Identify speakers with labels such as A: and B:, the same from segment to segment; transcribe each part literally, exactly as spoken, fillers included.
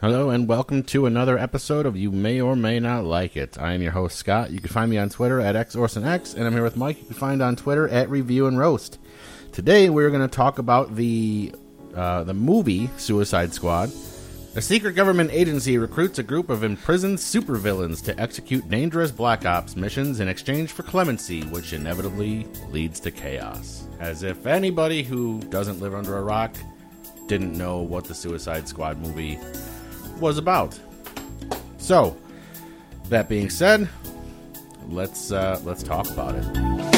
A: Hello and welcome to another episode of You May or May Not Like It. I am your host, Scott. You can find me on Twitter at XOrsonX, and I'm here with Mike. You can find on Twitter at Review and Roast. Today we're going to talk about the uh, the movie Suicide Squad. A secret government agency recruits a group of imprisoned supervillains to execute dangerous Black Ops missions in exchange for clemency, which inevitably leads to chaos. As if anybody who doesn't live under a rock didn't know what the Suicide Squad movie was about. So, that being said, let's uh, let's talk about it.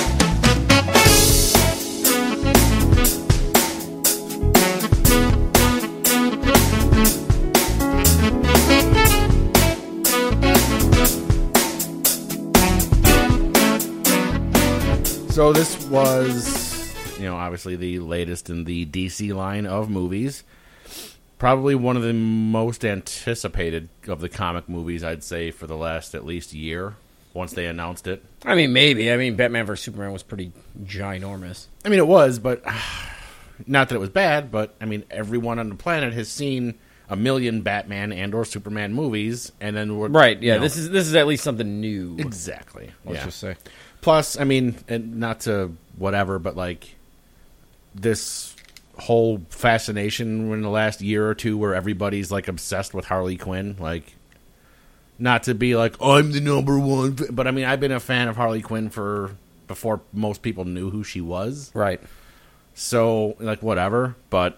A: So this was, you know, obviously the latest in the D C line of movies. Probably one of the most anticipated of the comic movies, I'd say, for the last at least year, once they announced it.
B: I mean, maybe. I mean, Batman versus Superman was pretty ginormous.
A: I mean, it was, but uh, not that it was bad, but, I mean, everyone on the planet has seen a million Batman and or Superman movies, and then we're...
B: Right, yeah,
A: you know,
B: this is this is at least something new.
A: Exactly.
B: Let's
A: yeah.
B: just say.
A: Plus, I mean, and not to whatever, but, like, this whole fascination in the last year or two where everybody's like obsessed with Harley Quinn, like, not to be like I'm the number one, but I mean I've been a fan of Harley Quinn for before most people knew who she was,
B: right?
A: So like whatever, but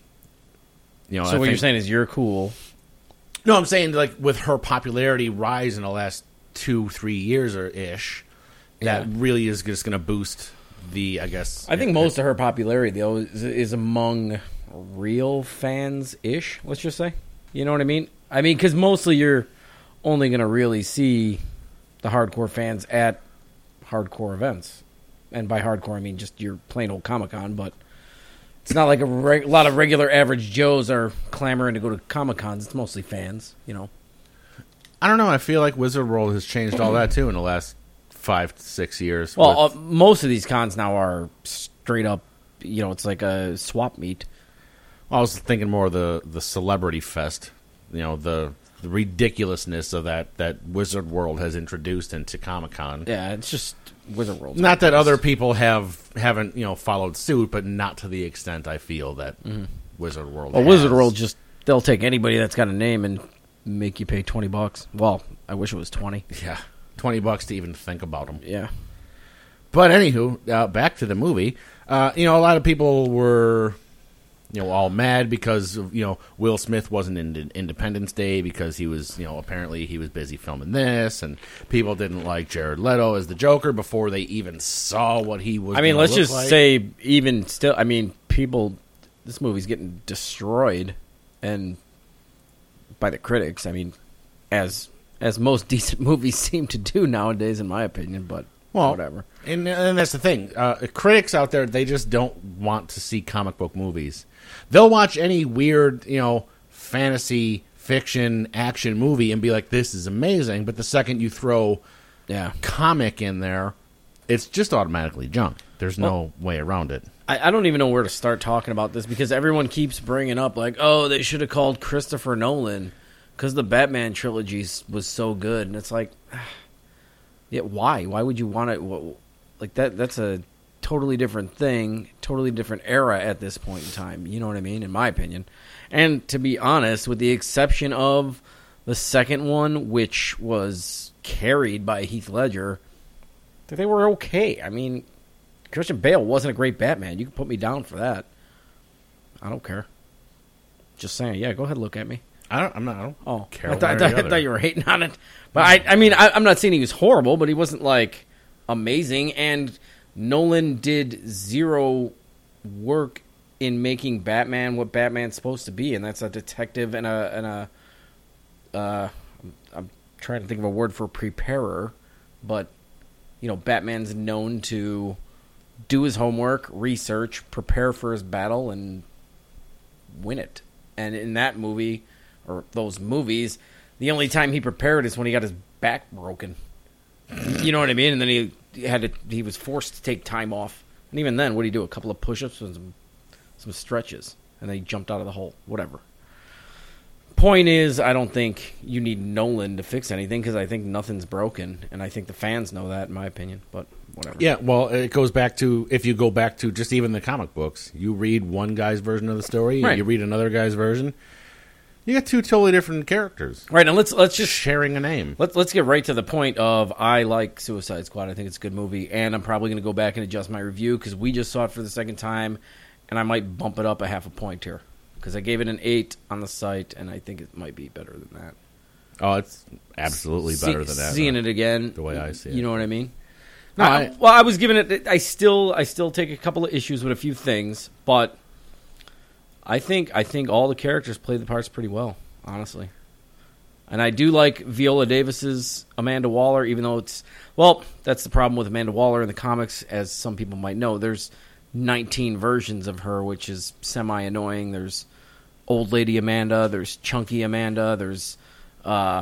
A: you know.
B: So
A: I
B: what
A: think,
B: you're saying is you're cool.
A: No, I'm saying like with her popularity rise in the last two three years or ish,
B: Yeah.
A: that really is just going to boost. The I guess
B: I think it, most of her popularity though is, is among real fans ish. Let's just say, you know what I mean? I mean, because mostly you're only going to really see the hardcore fans at hardcore events, and by hardcore I mean just your plain old Comic-Con. But it's not like a, reg- a lot of regular average Joes are clamoring to go to Comic-Cons. It's mostly fans, you know.
A: I don't know. I feel like Wizard World has changed all that too in the last five to six years.
B: Well,
A: with...
B: uh, most of these cons now are straight up, you know, it's like a swap meet.
A: I was thinking more of the, the celebrity fest, you know, the, the ridiculousness of that, that Wizard World has introduced into Comic-Con.
B: Yeah, it's just Wizard World.
A: Not that other people have, haven't, you know, followed suit, but not to the extent I feel that mm-hmm. Wizard World
B: Well,
A: has.
B: Wizard World just, they'll take anybody that's got a name and make you pay twenty bucks. Well, I wish it was twenty.
A: Yeah. twenty bucks to even think about them.
B: Yeah.
A: But anywho, uh, back to the movie. Uh, you know, a lot of people were, you know, all mad because, of, you know, Will Smith wasn't in Independence Day because he was, you know, apparently he was busy filming this, and people didn't like Jared Leto as the Joker before they even saw what he was.
B: I mean, let's just
A: like.
B: say, even still, I mean, people, this movie's getting destroyed, and by the critics, I mean, as... As most decent movies seem to do nowadays, in my opinion, but well, whatever.
A: And, and that's the thing. Uh, critics out there, they just don't want to see comic book movies. They'll watch any weird, you know, fantasy, fiction, action movie and be like, this is amazing. But the second you throw
B: yeah.
A: comic in there, it's just automatically junk. There's no well, way around it.
B: I, I don't even know where to start talking about this because everyone keeps bringing up, like, oh, they should have called Christopher Nolan. Because the Batman trilogy was so good, and it's like, yeah, why? Why would you want to? Like that? That's a totally different thing, totally different era at this point in time. You know what I mean? In my opinion, and to be honest, with the exception of the second one, which was carried by Heath Ledger, they were okay. I mean, Christian Bale wasn't a great Batman. You can put me down for that. I don't care. Just saying. Yeah, go ahead, look at me.
A: I don't. I'm not. I don't
B: oh,
A: care.
B: I, th- I, th- I thought you were hating on it, but I. I mean, I, I'm not saying he was horrible, but he wasn't like amazing. And Nolan did zero work in making Batman what Batman's supposed to be, and that's a detective and a and a. Uh, I'm trying to think of a word for preparer, but you know, Batman's known to do his homework, research, prepare for his battle, and win it. And in that movie, or those movies, the only time he prepared is when he got his back broken. You know what I mean? And then he had to, he was forced to take time off. And even then, what did he do? A couple of push-ups and some, some stretches. And then he jumped out of the hole. Whatever. point is, I don't think you need Nolan to fix anything because I think nothing's broken, and I think the fans know that, in my opinion. But whatever.
A: Yeah, well, it goes back to, if you go back to just even the comic books, you read one guy's version of the story,
B: Right.
A: you read another guy's version, you get two totally different characters.
B: Right, and let's let's just
A: sharing a name.
B: Let's let's get right to the point of I like Suicide Squad. I think it's a good movie, and I'm probably going to go back and adjust my review because we just saw it for the second time, and I might bump it up a half a point here because I gave it an eight on the site, and I think it might be better than that.
A: Oh, it's absolutely better
B: See,
A: than that.
B: Seeing
A: no.
B: it again,
A: the way I see it.
B: You know what I mean?
A: No,
B: I,
A: I,
B: well, I was giving it. I still I still take a couple of issues with a few things, but I think I think all the characters play the parts pretty well. Honestly. And I do like Viola Davis's Amanda Waller, even though it's... Well, that's the problem with Amanda Waller in the comics, as some people might know. There's nineteen versions of her, which is semi-annoying. There's Old Lady Amanda, there's Chunky Amanda, there's uh,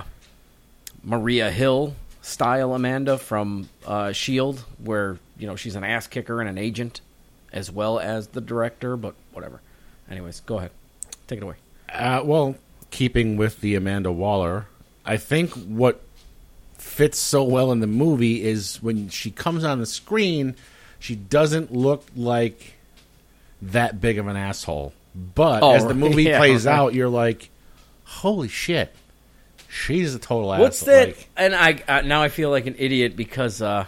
B: Maria Hill-style Amanda from uh, S H I E L D, where you know she's an ass-kicker and an agent, as well as the director, but whatever. Anyways, go ahead. Take it away.
A: uh, well... Keeping with the Amanda Waller, I think what fits so well in the movie is when she comes on the screen, she doesn't look like that big of an asshole. But
B: oh,
A: as the movie
B: yeah,
A: plays
B: okay.
A: out, you're like, holy shit, she's a total
B: What's
A: asshole.
B: that?
A: Like,
B: and I uh, now I feel like an idiot because uh,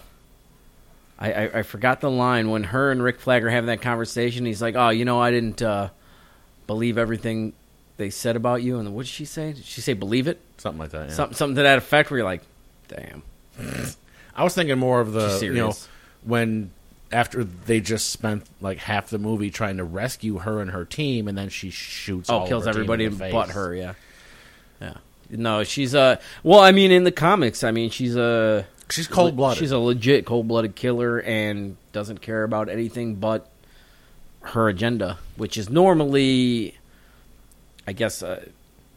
B: I, I I forgot the line when her and Rick Flag are having that conversation. He's like, "Oh, you know, I didn't uh, believe everything they said about you." And what did she say? Did she say believe it?
A: something like that. Yeah.
B: Something something to that effect. Where you're like, "Damn."
A: I was thinking more of the,
B: She's
A: you know,
B: serious.
A: when after they just spent like half the movie trying to rescue her and her team, and then she shoots all
B: Oh,
A: of
B: kills
A: her team
B: everybody
A: in
B: and
A: the
B: but
A: face.
B: her. Yeah, yeah. No, she's a. Well, I mean, in the comics, I mean, she's a.
A: She's cold-blooded.
B: She's a legit cold-blooded killer and doesn't care about anything but her agenda, which is normally, I guess, uh,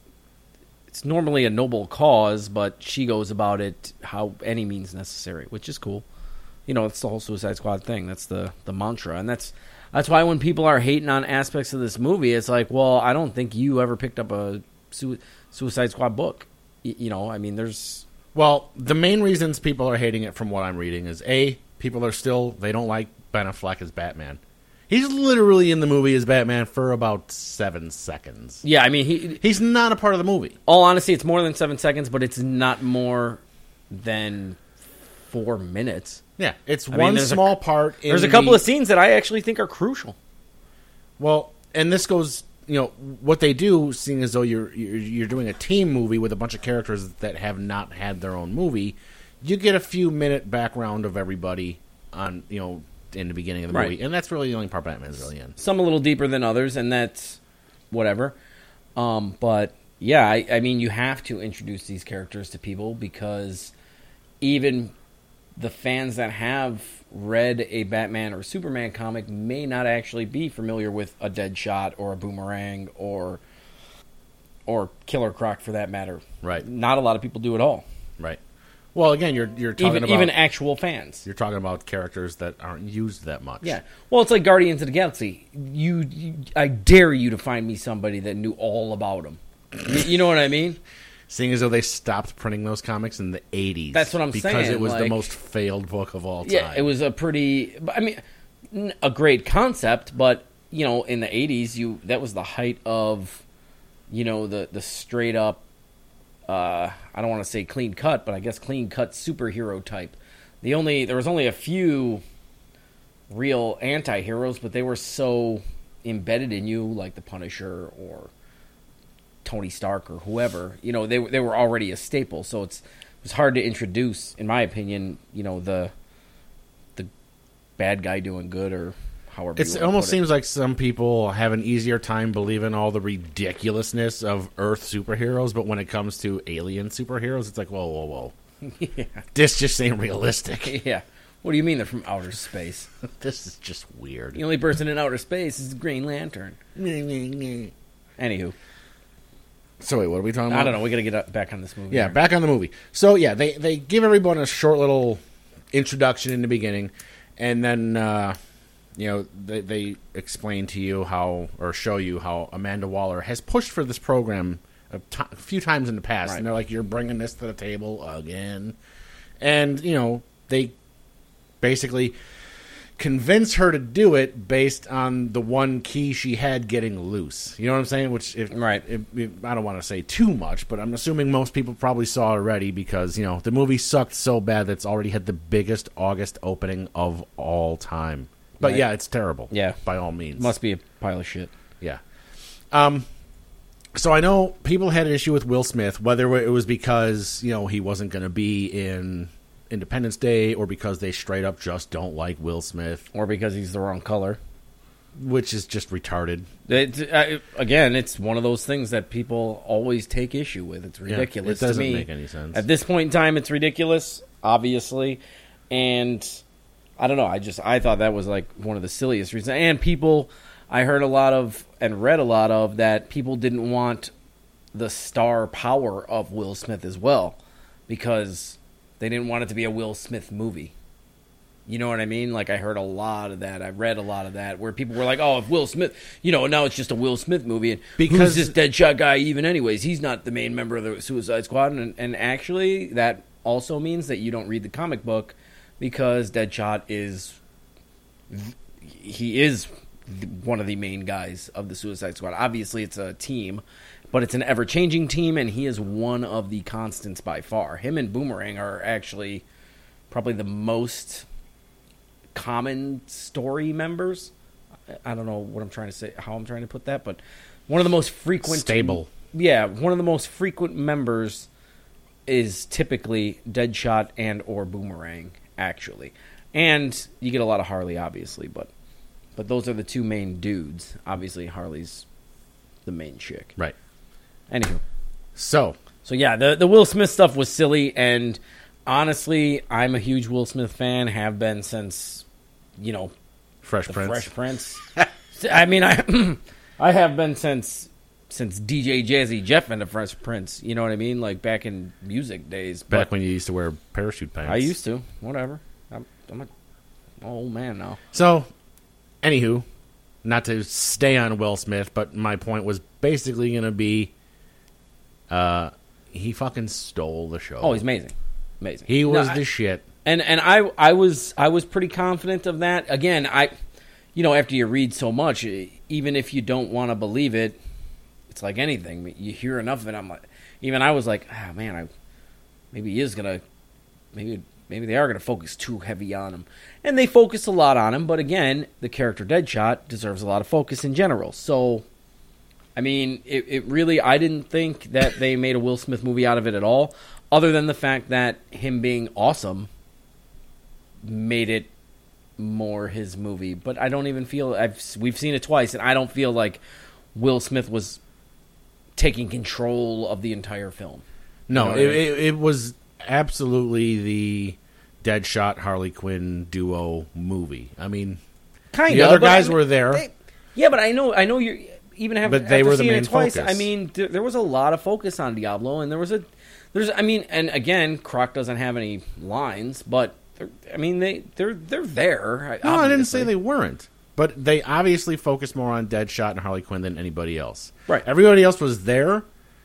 B: it's normally a noble cause, but she goes about it how any means necessary, which is cool. You know, it's the whole Suicide Squad thing. That's the, the mantra, and that's that's why when people are hating on aspects of this movie, it's like, well, I don't think you ever picked up a su- Suicide Squad book. Y- you know, I mean, there's...
A: Well, the main reasons people are hating it from what I'm reading is, A, people are still, they don't like Ben Affleck as Batman. He's literally in the movie as Batman for about seven seconds.
B: Yeah, I mean, he...
A: He's not a part of the movie.
B: All honesty, it's more than seven seconds, but it's not more than four minutes.
A: Yeah, it's
B: I mean,
A: one
B: there's a-
A: small part. In
B: There's a couple
A: the,
B: of scenes that I actually think are crucial.
A: Well, and this goes, you know, what they do, seeing as though you're, you're you're doing a team movie with a bunch of characters that have not had their own movie, you get a few minute background of everybody on, you know, in the beginning of the
B: Right.
A: movie, and that's really the only part Batman's really in.
B: Some a little deeper than others, and that's whatever. Um, but yeah, I, I mean, you have to introduce these characters to people because even the fans that have read a Batman or Superman comic may not actually be familiar with a Deadshot or a Boomerang or or Killer Croc for that matter.
A: Right.
B: Not a lot of people do at all.
A: Right. Well, again, you're you're talking
B: Even
A: about
B: even actual fans.
A: you're talking about characters that aren't used that much.
B: Yeah. Well, it's like Guardians of the Galaxy. You, you I dare you to find me somebody that knew all about them. you, you know what I mean?
A: Seeing as though they stopped printing those comics in the eighties.
B: That's what I'm
A: because
B: saying,
A: it was the
B: like-
A: most failed book of all time.
B: Yeah, it was a pretty. I mean, n- a great concept, but you know, in the eighties, you that was the height of, you know, the the straight up. Uh, I don't want to say clean cut, but I guess clean cut superhero type. The only there was only a few real anti-heroes, but they were so embedded in you, like the Punisher or Tony Stark or whoever. You know, they they were already a staple, so it's it was hard to introduce, in my opinion. You know, the the bad guy doing good or however.
A: It's,
B: you
A: it
B: wanna
A: almost
B: put it.
A: seems like some people have an easier time believing all the ridiculousness of Earth superheroes, but when it comes to alien superheroes, it's like, whoa, whoa, whoa.
B: yeah,
A: This just ain't realistic.
B: yeah. What do you mean they're from outer space?
A: This is just weird.
B: The only person in outer space is Green Lantern. Anywho,
A: So wait, what are we talking about?
B: I don't know. We got to get up- back on this movie.
A: Yeah,
B: here.
A: back on the movie. So yeah, they they give everyone a short little introduction in the beginning, and then uh, you know they, they explain to you how or show you how Amanda Waller has pushed for this program a, t- a few times in the past,
B: Right.
A: and they're like, "You're bringing this to the table again," and you know they basically convince her to do it based on the one key she had getting loose. You know what I'm saying? Which, if,
B: Right.
A: if, if, I don't want to say too much, but I'm assuming most people probably saw already because, you know, the movie sucked so bad that it's already had the biggest August opening of all time. But
B: Right.
A: yeah, it's terrible.
B: Yeah.
A: By all means.
B: Must be a pile of shit.
A: Yeah. Um, so I know people had an issue with Will Smith, whether it was because, you know, he wasn't going to be in Independence Day or because they straight up just don't like Will Smith,
B: Or because he's the wrong color.
A: which is just retarded.
B: It, uh, again, it's one of those things that people always take issue with. It's ridiculous
A: it doesn't
B: to me.
A: make any sense.
B: At this point in time, it's ridiculous, obviously. And I don't know. I just I thought that was like one of the silliest reasons. And people, I heard a lot of and read a lot of that people didn't want the star power of Will Smith as well because they didn't want it to be a Will Smith movie. You know what I mean? Like, I heard a lot of that. I read a lot of that where people were like, oh, if Will Smith, you know, now it's just a Will Smith movie. And
A: Because-
B: who's this Deadshot guy even anyways? He's not the main member of the Suicide Squad. And, and actually, that also means that you don't read the comic book because Deadshot is, he is one of the main guys of the Suicide Squad. Obviously, it's a team, but it's an ever-changing team, and he is one of the constants by far. Him and Boomerang are actually probably the most common story members. I don't know what I'm trying to say, how I'm trying to put that, but one of the most frequent...
A: Stable.
B: Yeah, one of the most frequent members is typically Deadshot and or Boomerang, actually. And you get a lot of Harley, obviously, but but those are the two main dudes. Obviously, Harley's the main chick.
A: Right.
B: Anywho.
A: So,
B: So, yeah, the, the Will Smith stuff was silly, and honestly, I'm a huge Will Smith fan, have been since, you know,
A: Fresh
B: the
A: Prince.
B: Fresh Prince. I mean, I I have been since since D J Jazzy Jeff and the Fresh Prince. You know what I mean? Like back in music days.
A: Back
B: But
A: when you used to wear parachute pants.
B: I used to. Whatever. I'm, I'm a old man now.
A: So, anywho, not to stay on Will Smith, but my point was basically going to be uh, he fucking stole the show.
B: Oh, he's amazing. Amazing.
A: He was
B: No,
A: the
B: I-
A: shit.
B: And and I I was I was pretty confident of that. Again, I you know, after you read so much, even if you don't want to believe it, it's like anything. You hear enough of it, I'm like, even I was like, ah, man, I maybe he is gonna, maybe maybe they are gonna focus too heavy on him, and they focus a lot on him. But again, the character Deadshot deserves a lot of focus in general. So, I mean, it, it really, I didn't think that they made a Will Smith movie out of it at all, other than the fact that him being awesome made it more his movie. But I don't even feel I've we've seen it twice, and I don't feel like Will Smith was taking control of the entire film.
A: No,
B: You know what
A: it,
B: I mean?
A: it, it was absolutely the Deadshot Harley Quinn duo movie. I mean,
B: Kind
A: the
B: of.
A: other
B: but
A: guys
B: I mean,
A: were there.
B: they- yeah, but I know, I know you're even having.
A: But they
B: after
A: were the
B: seeing
A: main
B: it twice,
A: focus.
B: I mean, there, there was a lot of focus on Diablo, and there was a, there's, I mean, and again, Croc doesn't have any lines, but they're- I mean, they they're they're there.
A: No, I didn't say
B: obviously.
A: they weren't. But they obviously focused more on Deadshot and Harley Quinn than anybody else.
B: Right.
A: Everybody else was there.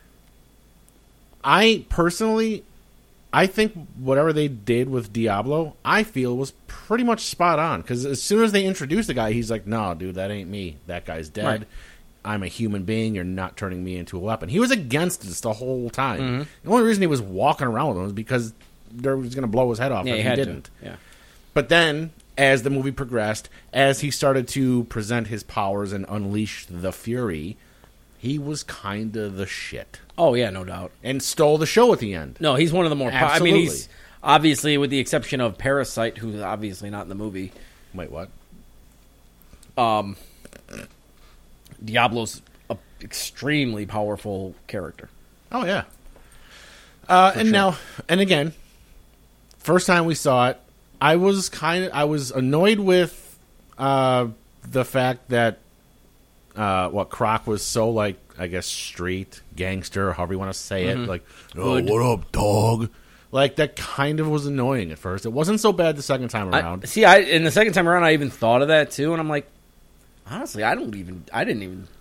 A: I personally, I think whatever they did with Diablo, I feel was pretty much spot on. Because as soon as they introduced the guy, he's like, no, dude, that ain't me. That guy's dead.
B: Right.
A: I'm a human being. You're not turning me into a weapon. He was against this the whole time.
B: Mm-hmm.
A: The only reason he was walking around with him was because they was going to blow his head off
B: Yeah,
A: if
B: he
A: he
B: had
A: didn't.
B: to. Yeah.
A: But then, as the movie progressed, as he started to present his powers and unleash the fury, he was kind of the shit.
B: Oh yeah, no doubt.
A: And stole the show at the end.
B: No, he's one of the more. Po- I
A: Absolutely.
B: mean, he's obviously, with the exception of Parasite, who's obviously not in the movie.
A: Wait, what?
B: Um, Diablo's a extremely powerful character.
A: Oh, yeah. Uh, and
B: sure.
A: now, and again, first time we saw it, I was kind of, I was annoyed with uh, the fact that uh, what Croc was so like, I guess, street gangster, however you want to say it, like, oh,
B: Hood.
A: what up, dog? Like that kind of was annoying at first. It wasn't so bad the second time
B: I,
A: around.
B: see, I and the second time around, I even thought of that too, and I'm like, honestly, I don't even, I didn't even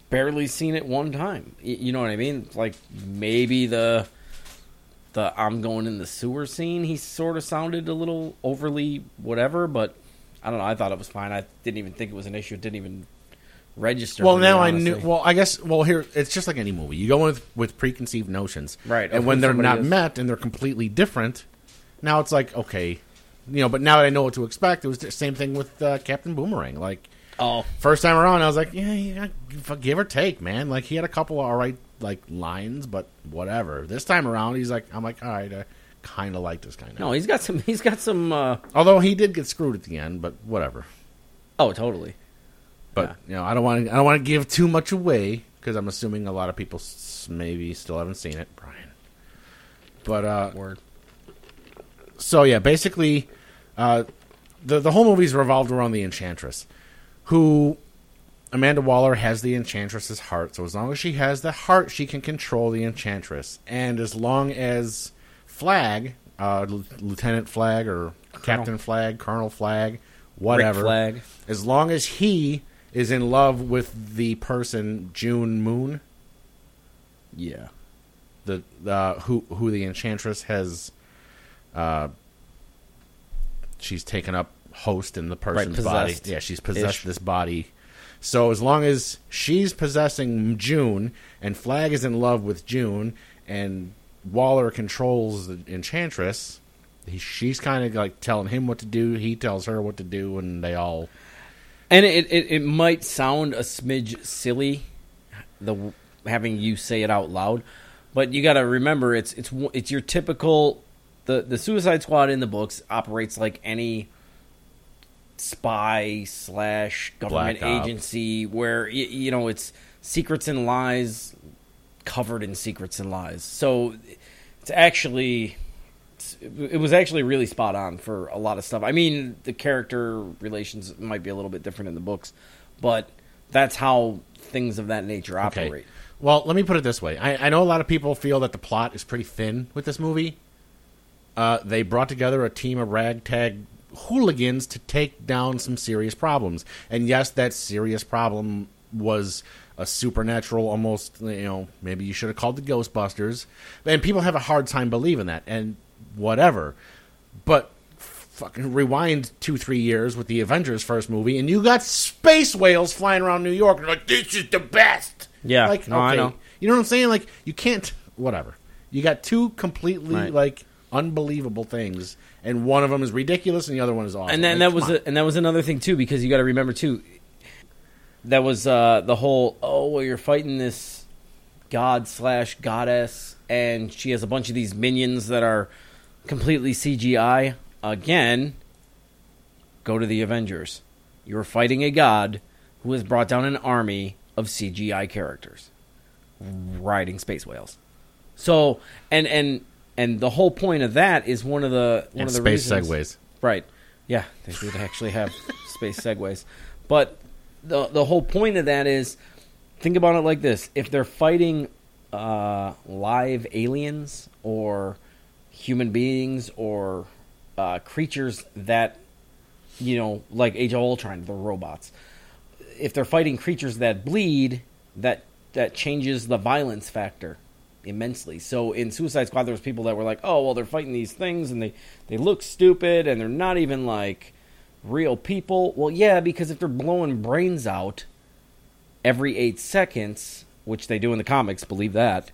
B: barely seen it one time. Y- You know what I mean? Like maybe the the I'm going in the sewer scene. He sort of sounded a little overly whatever, but I don't know. I thought it was fine. I didn't even think it was an issue. It didn't even register.
A: Well,
B: for me,
A: now I
B: honestly.
A: knew. Well, I guess. Well, here it's just like any movie. You go with with preconceived notions,
B: Right, of
A: And
B: who
A: when they're
B: somebody
A: not
B: is.
A: met and they're completely different, now it's like okay, you know. But now that I know what to expect, it was the same thing with uh, Captain Boomerang. Like
B: Oh,
A: first time around, I was like, yeah, yeah, give or take, man. Like he had a couple of all right like lines, but whatever. This time around, he's like, I'm like, all right, I kind of like this kind of.
B: no, he's got some. He's got some. Uh,
A: Although he did get screwed at the end, but whatever.
B: oh, totally.
A: But
B: Yeah.
A: you know, I don't want to. I don't want to give too much away because I'm assuming a lot of people s- maybe still haven't seen it, Brian. But uh,
B: Word.
A: so yeah, basically, uh, the the whole movie's revolved around the Enchantress, who Amanda Waller has the Enchantress's heart. So as long as she has the heart, she can control the Enchantress, and as long as Flag, uh, L- Lieutenant Flag or Captain Flag, Colonel Flag, whatever,
B: Rick Flag.
A: as long as he is in love with the person June Moon,
B: Yeah.
A: the uh, who who the Enchantress has, uh, she's taken up host in the person's body.
B: possessed.
A: Yeah, she's possessed
B: Ish.
A: this body. So as long as she's possessing June and Flag is in love with June and Waller controls the Enchantress, he, she's kind of like telling him what to do. He tells her what to do, and they all.
B: And it, it, it might sound a smidge silly, the having you say it out loud, but you got to remember it's it's it's your typical the the Suicide Squad in the books operates like any spy slash government
A: Black op.
B: agency where y- you know it's secrets and lies covered in secrets and lies. So it's actually. It was actually really spot on for a lot of stuff. I mean, the character relations might be a little bit different in the books, but that's how things of that nature operate.
A: Okay. Well, let me put it this way. I, I know a lot of people feel that the plot is pretty thin with this movie. Uh, they brought together a team of ragtag hooligans to take down some serious problems. And yes, that serious problem was a supernatural, almost, you know, maybe you should have called the Ghostbusters. And people have a hard time believing that. And whatever. But fucking rewind two, three years with the Avengers first movie, and you got space whales flying around New York, and like, this is the best.
B: Yeah,
A: like,
B: no, I know.
A: You know what I'm saying? Like, you can't, whatever. You got two completely,
B: Right.
A: like, unbelievable things, and one of them is ridiculous, and the other one is awesome.
B: And then
A: Like,
B: that was
A: come on.
B: a, and that was another thing too, because you got to remember too. That was uh, the whole oh well, you're fighting this god slash goddess, and she has a bunch of these minions that are completely C G I. Again, go to the Avengers. You're fighting a god who has brought down an army of C G I characters riding space whales. So and and and the whole point of that is one of the one
A: and
B: of the
A: space
B: reasons,
A: segways.
B: Right. Yeah, they did actually have space segways. But the the whole point of that is, think about it like this. If they're fighting uh, live aliens or human beings or uh, creatures that, you know, like Age of Ultron, the robots. If they're fighting creatures that bleed, that that changes the violence factor immensely. So in Suicide Squad, there was people that were like, oh, well, they're fighting these things, and they, they look stupid, and they're not even, like, real people. Well, yeah, because if they're blowing brains out every eight seconds, which they do in the comics, believe that,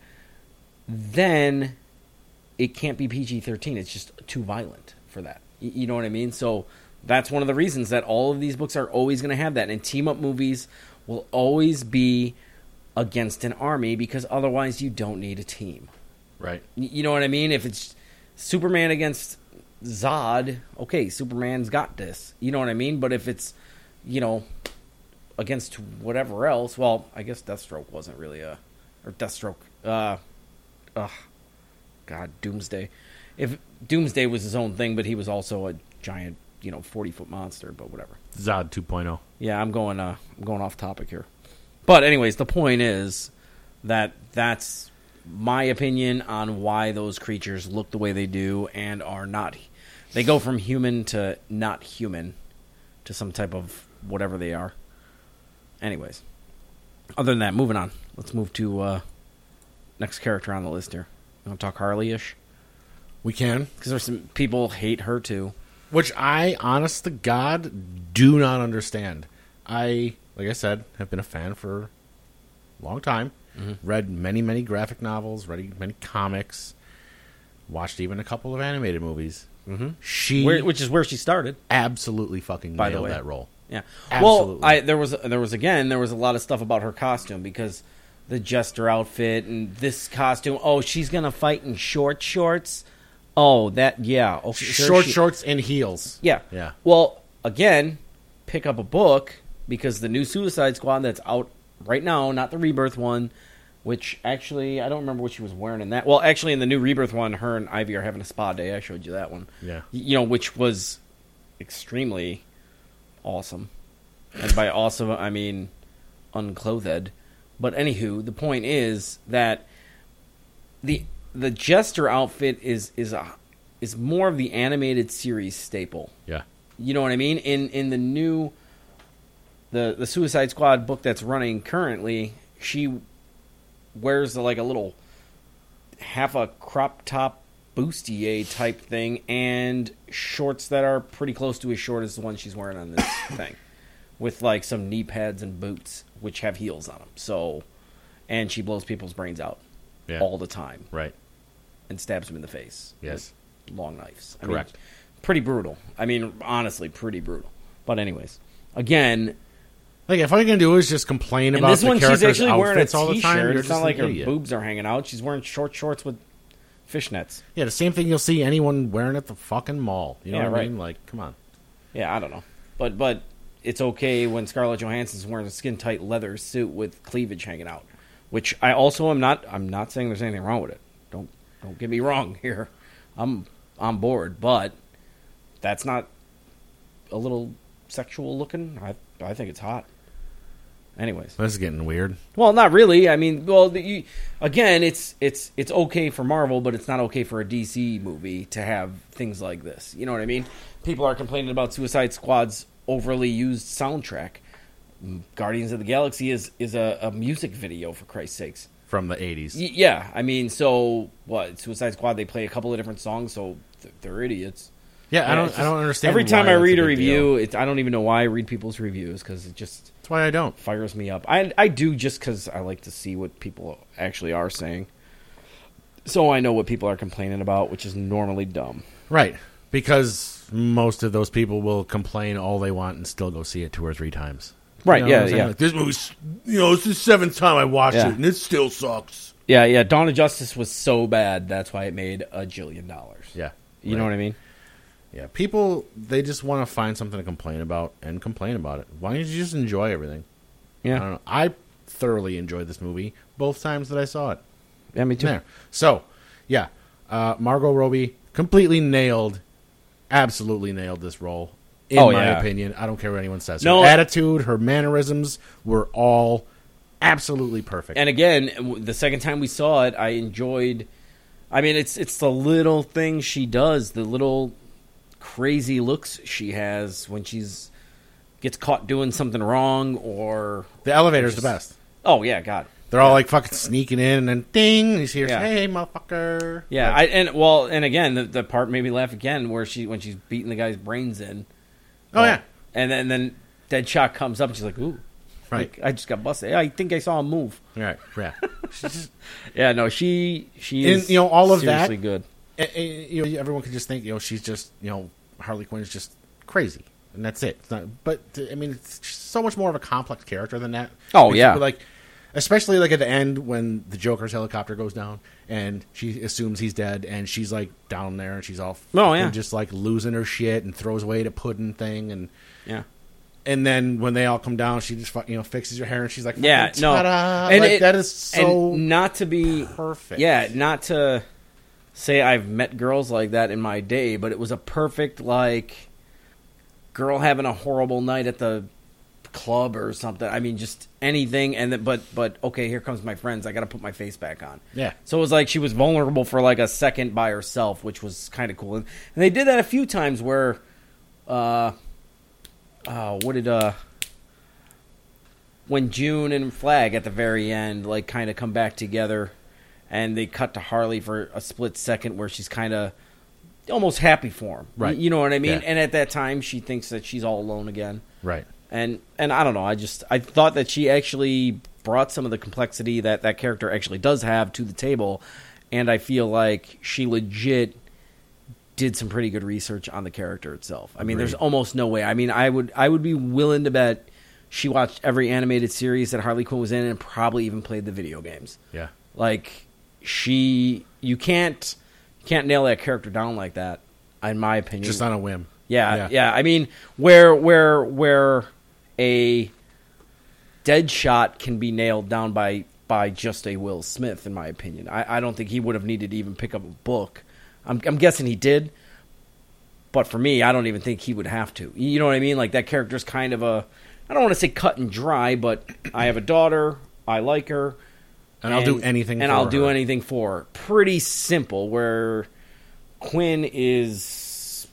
B: then it can't be P G thirteen. It's just too violent for that. Y- You know what I mean? So that's one of the reasons that all of these books are always going to have that. And team-up movies will always be against an army, because otherwise you don't need a team.
A: Right.
B: Y- You know what I mean? If it's Superman against Zod, okay, Superman's got this. You know what I mean? But if it's, you know, against whatever else, well, I guess Deathstroke wasn't really a... Or Deathstroke. Uh, ugh. God, Doomsday. If Doomsday was his own thing, but he was also a giant, you know, forty-foot monster, but whatever.
A: Zod two point oh.
B: Yeah, I'm going uh, I'm going off topic here. But anyways, the point is that that's my opinion on why those creatures look the way they do and are not... They go from human to not human to some type of whatever they are. Anyways. Other than that, moving on. Let's move to uh, next character on the list here. You want to talk Harley-ish?
A: We can.
B: Because there's some people hate her too.
A: Which I, honest to God, do not understand. I, like I said, have been a fan for a long time. Mm-hmm. Read many, many graphic novels, read many comics, watched even a couple of animated movies.
B: Mm-hmm.
A: She,
B: where, which is where she started.
A: Absolutely fucking
B: by
A: nailed
B: the way.
A: that role.
B: Yeah.
A: Absolutely.
B: Well, I, there was there was again there was a lot of stuff about her costume because the jester outfit and this costume. Oh, she's gonna fight in short shorts. Oh, that yeah. Oh, sure
A: short
B: she,
A: shorts and heels.
B: Yeah.
A: Yeah.
B: Well, again, pick up a book because the new Suicide Squad that's out right now, not the Rebirth one, which actually I don't remember what she was wearing in that. Well, actually, in the new Rebirth one, her and Ivy are having a spa day. I showed you that one.
A: Yeah.
B: You know, which was extremely awesome. And by awesome, I mean unclothed. But anywho, the point is that the the Jester outfit is is a is more of the animated series staple.
A: Yeah.
B: You know what I mean? In in the new the the Suicide Squad book that's running currently, she wears like a little half a crop top bustier type thing and shorts that are pretty close to as short as the one she's wearing on this thing, with like some knee pads and boots which have heels on them. So, and she blows people's brains out
A: Yeah.
B: all the time,
A: Right.
B: and stabs them in the face.
A: Yes.
B: with long knives. I
A: Correct.
B: mean, pretty brutal. I mean, honestly, pretty brutal. But anyways, again.
A: Like, if all you're going to do is just complain
B: And
A: about
B: this
A: the
B: one, she's
A: character's
B: actually wearing a
A: outfits all the time,
B: t-shirt.
A: you're
B: It's
A: just
B: not like
A: an
B: her
A: idiot.
B: boobs are hanging out. She's wearing short shorts with fishnets.
A: Yeah, the same thing you'll see anyone wearing at the fucking mall. You know
B: Yeah,
A: what I
B: right.
A: mean? Like, come on.
B: Yeah, I don't know. But but it's okay when Scarlett Johansson's wearing a skin-tight leather suit with cleavage hanging out. Which I also am not... I'm not saying there's anything wrong with it. Don't don't get me wrong here. I'm on board. But that's not a little sexual looking. I I think it's hot. Anyways.
A: This is getting weird.
B: Well, not really. I mean, well, the, you, again, it's it's it's okay for Marvel, but it's not okay for a D C movie to have things like this. You know what I mean? People are complaining about Suicide Squad's overly used soundtrack. Guardians of the Galaxy is is a, a music video, for Christ's sakes.
A: From the eighties.
B: Y- yeah, I mean, so what? Suicide Squad, they play a couple of different songs, so th- they're idiots.
A: Yeah, I
B: Yeah,
A: don't.
B: it's
A: I don't
B: just-
A: understand.
B: Every time
A: why
B: I
A: that's
B: read a
A: big
B: review,
A: deal.
B: it, I don't even know why I read people's reviews because it just
A: That's why I don't.
B: fires me up. I I do just because I like to see what people actually are saying, so I know what people are complaining about, which is normally dumb.
A: Right, because most of those people will complain all they want and still go see it two or three times.
B: Right?
A: You know what
B: yeah,
A: I'm saying?
B: yeah,
A: Like, this movie's, you know, it's the seventh time I watched
B: Yeah.
A: it, and it still sucks.
B: yeah, yeah. Dawn of Justice was so bad that's why it made a jillion dollars.
A: Yeah,
B: You know
A: right.
B: what I mean?
A: Yeah, people, they just want to find something to complain about and complain about it. Why don't you just enjoy everything?
B: Yeah,
A: I don't know. I thoroughly enjoyed this movie both times that I saw it.
B: yeah, me too.
A: There. So, yeah, uh, Margot Robbie completely nailed, absolutely nailed this role. In
B: Oh,
A: my
B: yeah.
A: opinion, I don't care what anyone says.
B: No.
A: Her attitude, her mannerisms were all absolutely perfect.
B: And again, w- the second time we saw it, I enjoyed. I mean, it's it's the little things she does, the little crazy looks she has when she's gets caught doing something wrong, or
A: the elevator's the best.
B: oh yeah, God,
A: They're all like fucking sneaking in, and then ding, you hear,
B: Yeah.
A: hey, motherfucker.
B: yeah.
A: Like,
B: I and well, and again, the, the part made me laugh again where she when she's beating the guy's brains in.
A: oh,
B: Well,
A: yeah.
B: and then then Deadshot comes up and she's like, "Ooh,
A: Right.
B: like, I just got busted. I think I saw him move."
A: Right, yeah. She's just,
B: Yeah, no, she she
A: And,
B: is
A: you know, all of that-
B: seriously good.
A: eh, eh, you know, everyone could just think, you know, she's just, you know, Harley Quinn is just crazy, and that's it. It's not, but I mean, it's so much more of a complex character than that.
B: Oh,
A: Because,
B: yeah.
A: like, especially like at the end when the Joker's helicopter goes down, and she assumes he's dead, and she's like down there, and she's all
B: Oh,
A: fucking
B: yeah.
A: just like losing her shit, and throws away the pudding thing, and
B: Yeah.
A: and then when they all come down, she just fu- you know fixes her hair, and she's like,
B: Yeah,
A: fucking
B: no,
A: ta-da.
B: and
A: Like,
B: it-
A: that is so
B: and not to be
A: perfect.
B: Yeah, not to say I've met girls like that in my day, but it was a perfect like girl having a horrible night at the club or something. I mean, just anything. And then, but but okay, here comes my friends. I got to put my face back on.
A: Yeah.
B: So it was like she was vulnerable for like a second by herself, which was kind of cool. And, and they did that a few times where, uh, uh, what did uh. when June and Flag at the very end, like, kind of come back together, and they cut to Harley for a split second where she's kind of almost happy for him.
A: Right.
B: You know what I mean?
A: Yeah.
B: And at that time, she thinks that she's all alone again.
A: Right.
B: And and I don't know. I just I thought that she actually brought some of the complexity that that character actually does have to the table, and I feel like she legit did some pretty good research on the character itself. I mean,
A: Agreed.
B: there's almost no way. I mean, I would I would be willing to bet she watched every animated series that Harley Quinn was in and probably even played the video games.
A: Yeah.
B: Like, she you can't you can't nail that character down like that, in my opinion.
A: Just on a whim.
B: Yeah,
A: Yeah.
B: yeah. I mean, where where where a Deadshot can be nailed down by by just a Will Smith, in my opinion. I, I don't think he would have needed to even pick up a book. I'm, I'm guessing he did, but for me, I don't even think he would have to. You know what I mean? Like, that character's kind of a, I don't want to say cut and dry, but I have a daughter, I like her,
A: And, I'll do anything
B: and
A: for
B: I'll do
A: her.
B: anything for her. Pretty simple. Where Quinn is,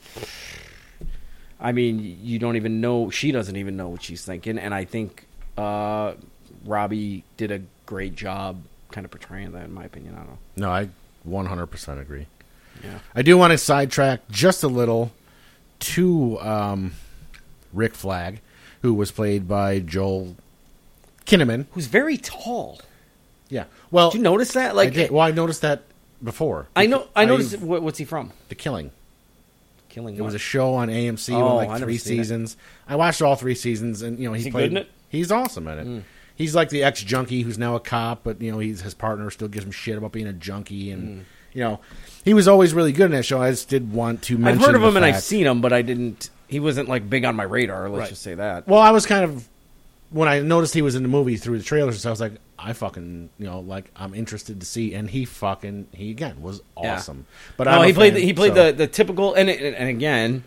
B: I mean, you don't even know. She doesn't even know what she's thinking, and I think uh, Robbie did a great job, kind of portraying that. In my opinion, I don't know.
A: No, I one hundred percent agree.
B: Yeah.
A: I do want to sidetrack just a little to um, Rick Flag, who was played by Joel Kinnaman.
B: Who's very tall.
A: Yeah. Well,
B: Did you notice that?
A: I
B: Like,
A: did. Well, I noticed that before.
B: I know. I noticed.
A: I've-
B: What, what's he from?
A: The Killing.
B: Killing.
A: It was
B: what?
A: a show on A M C
B: Oh,
A: with
B: I
A: like
B: never
A: three
B: seen it.
A: seasons. I watched all three seasons, and you know he
B: Is he
A: played.
B: good in it?
A: He's awesome in it.
B: Mm.
A: He's like the ex junkie who's now a cop, but you know he's his partner still gives him shit about being a junkie, and
B: Mm.
A: you know he was always really good in that show. I just did want to
B: I've
A: mention.
B: heard of
A: the
B: him and I've
A: fact-
B: seen him, but I didn't. He wasn't like big on my radar. Let's
A: Right.
B: just say that.
A: Well, I was kind of when I noticed he was in the movie through the trailers, I was like, I fucking you know like I'm interested to see, and he fucking he again was
B: Yeah.
A: awesome. But
B: no,
A: I'm a
B: he played.
A: fan,
B: The, he played
A: so-
B: the, the typical, and it- and again,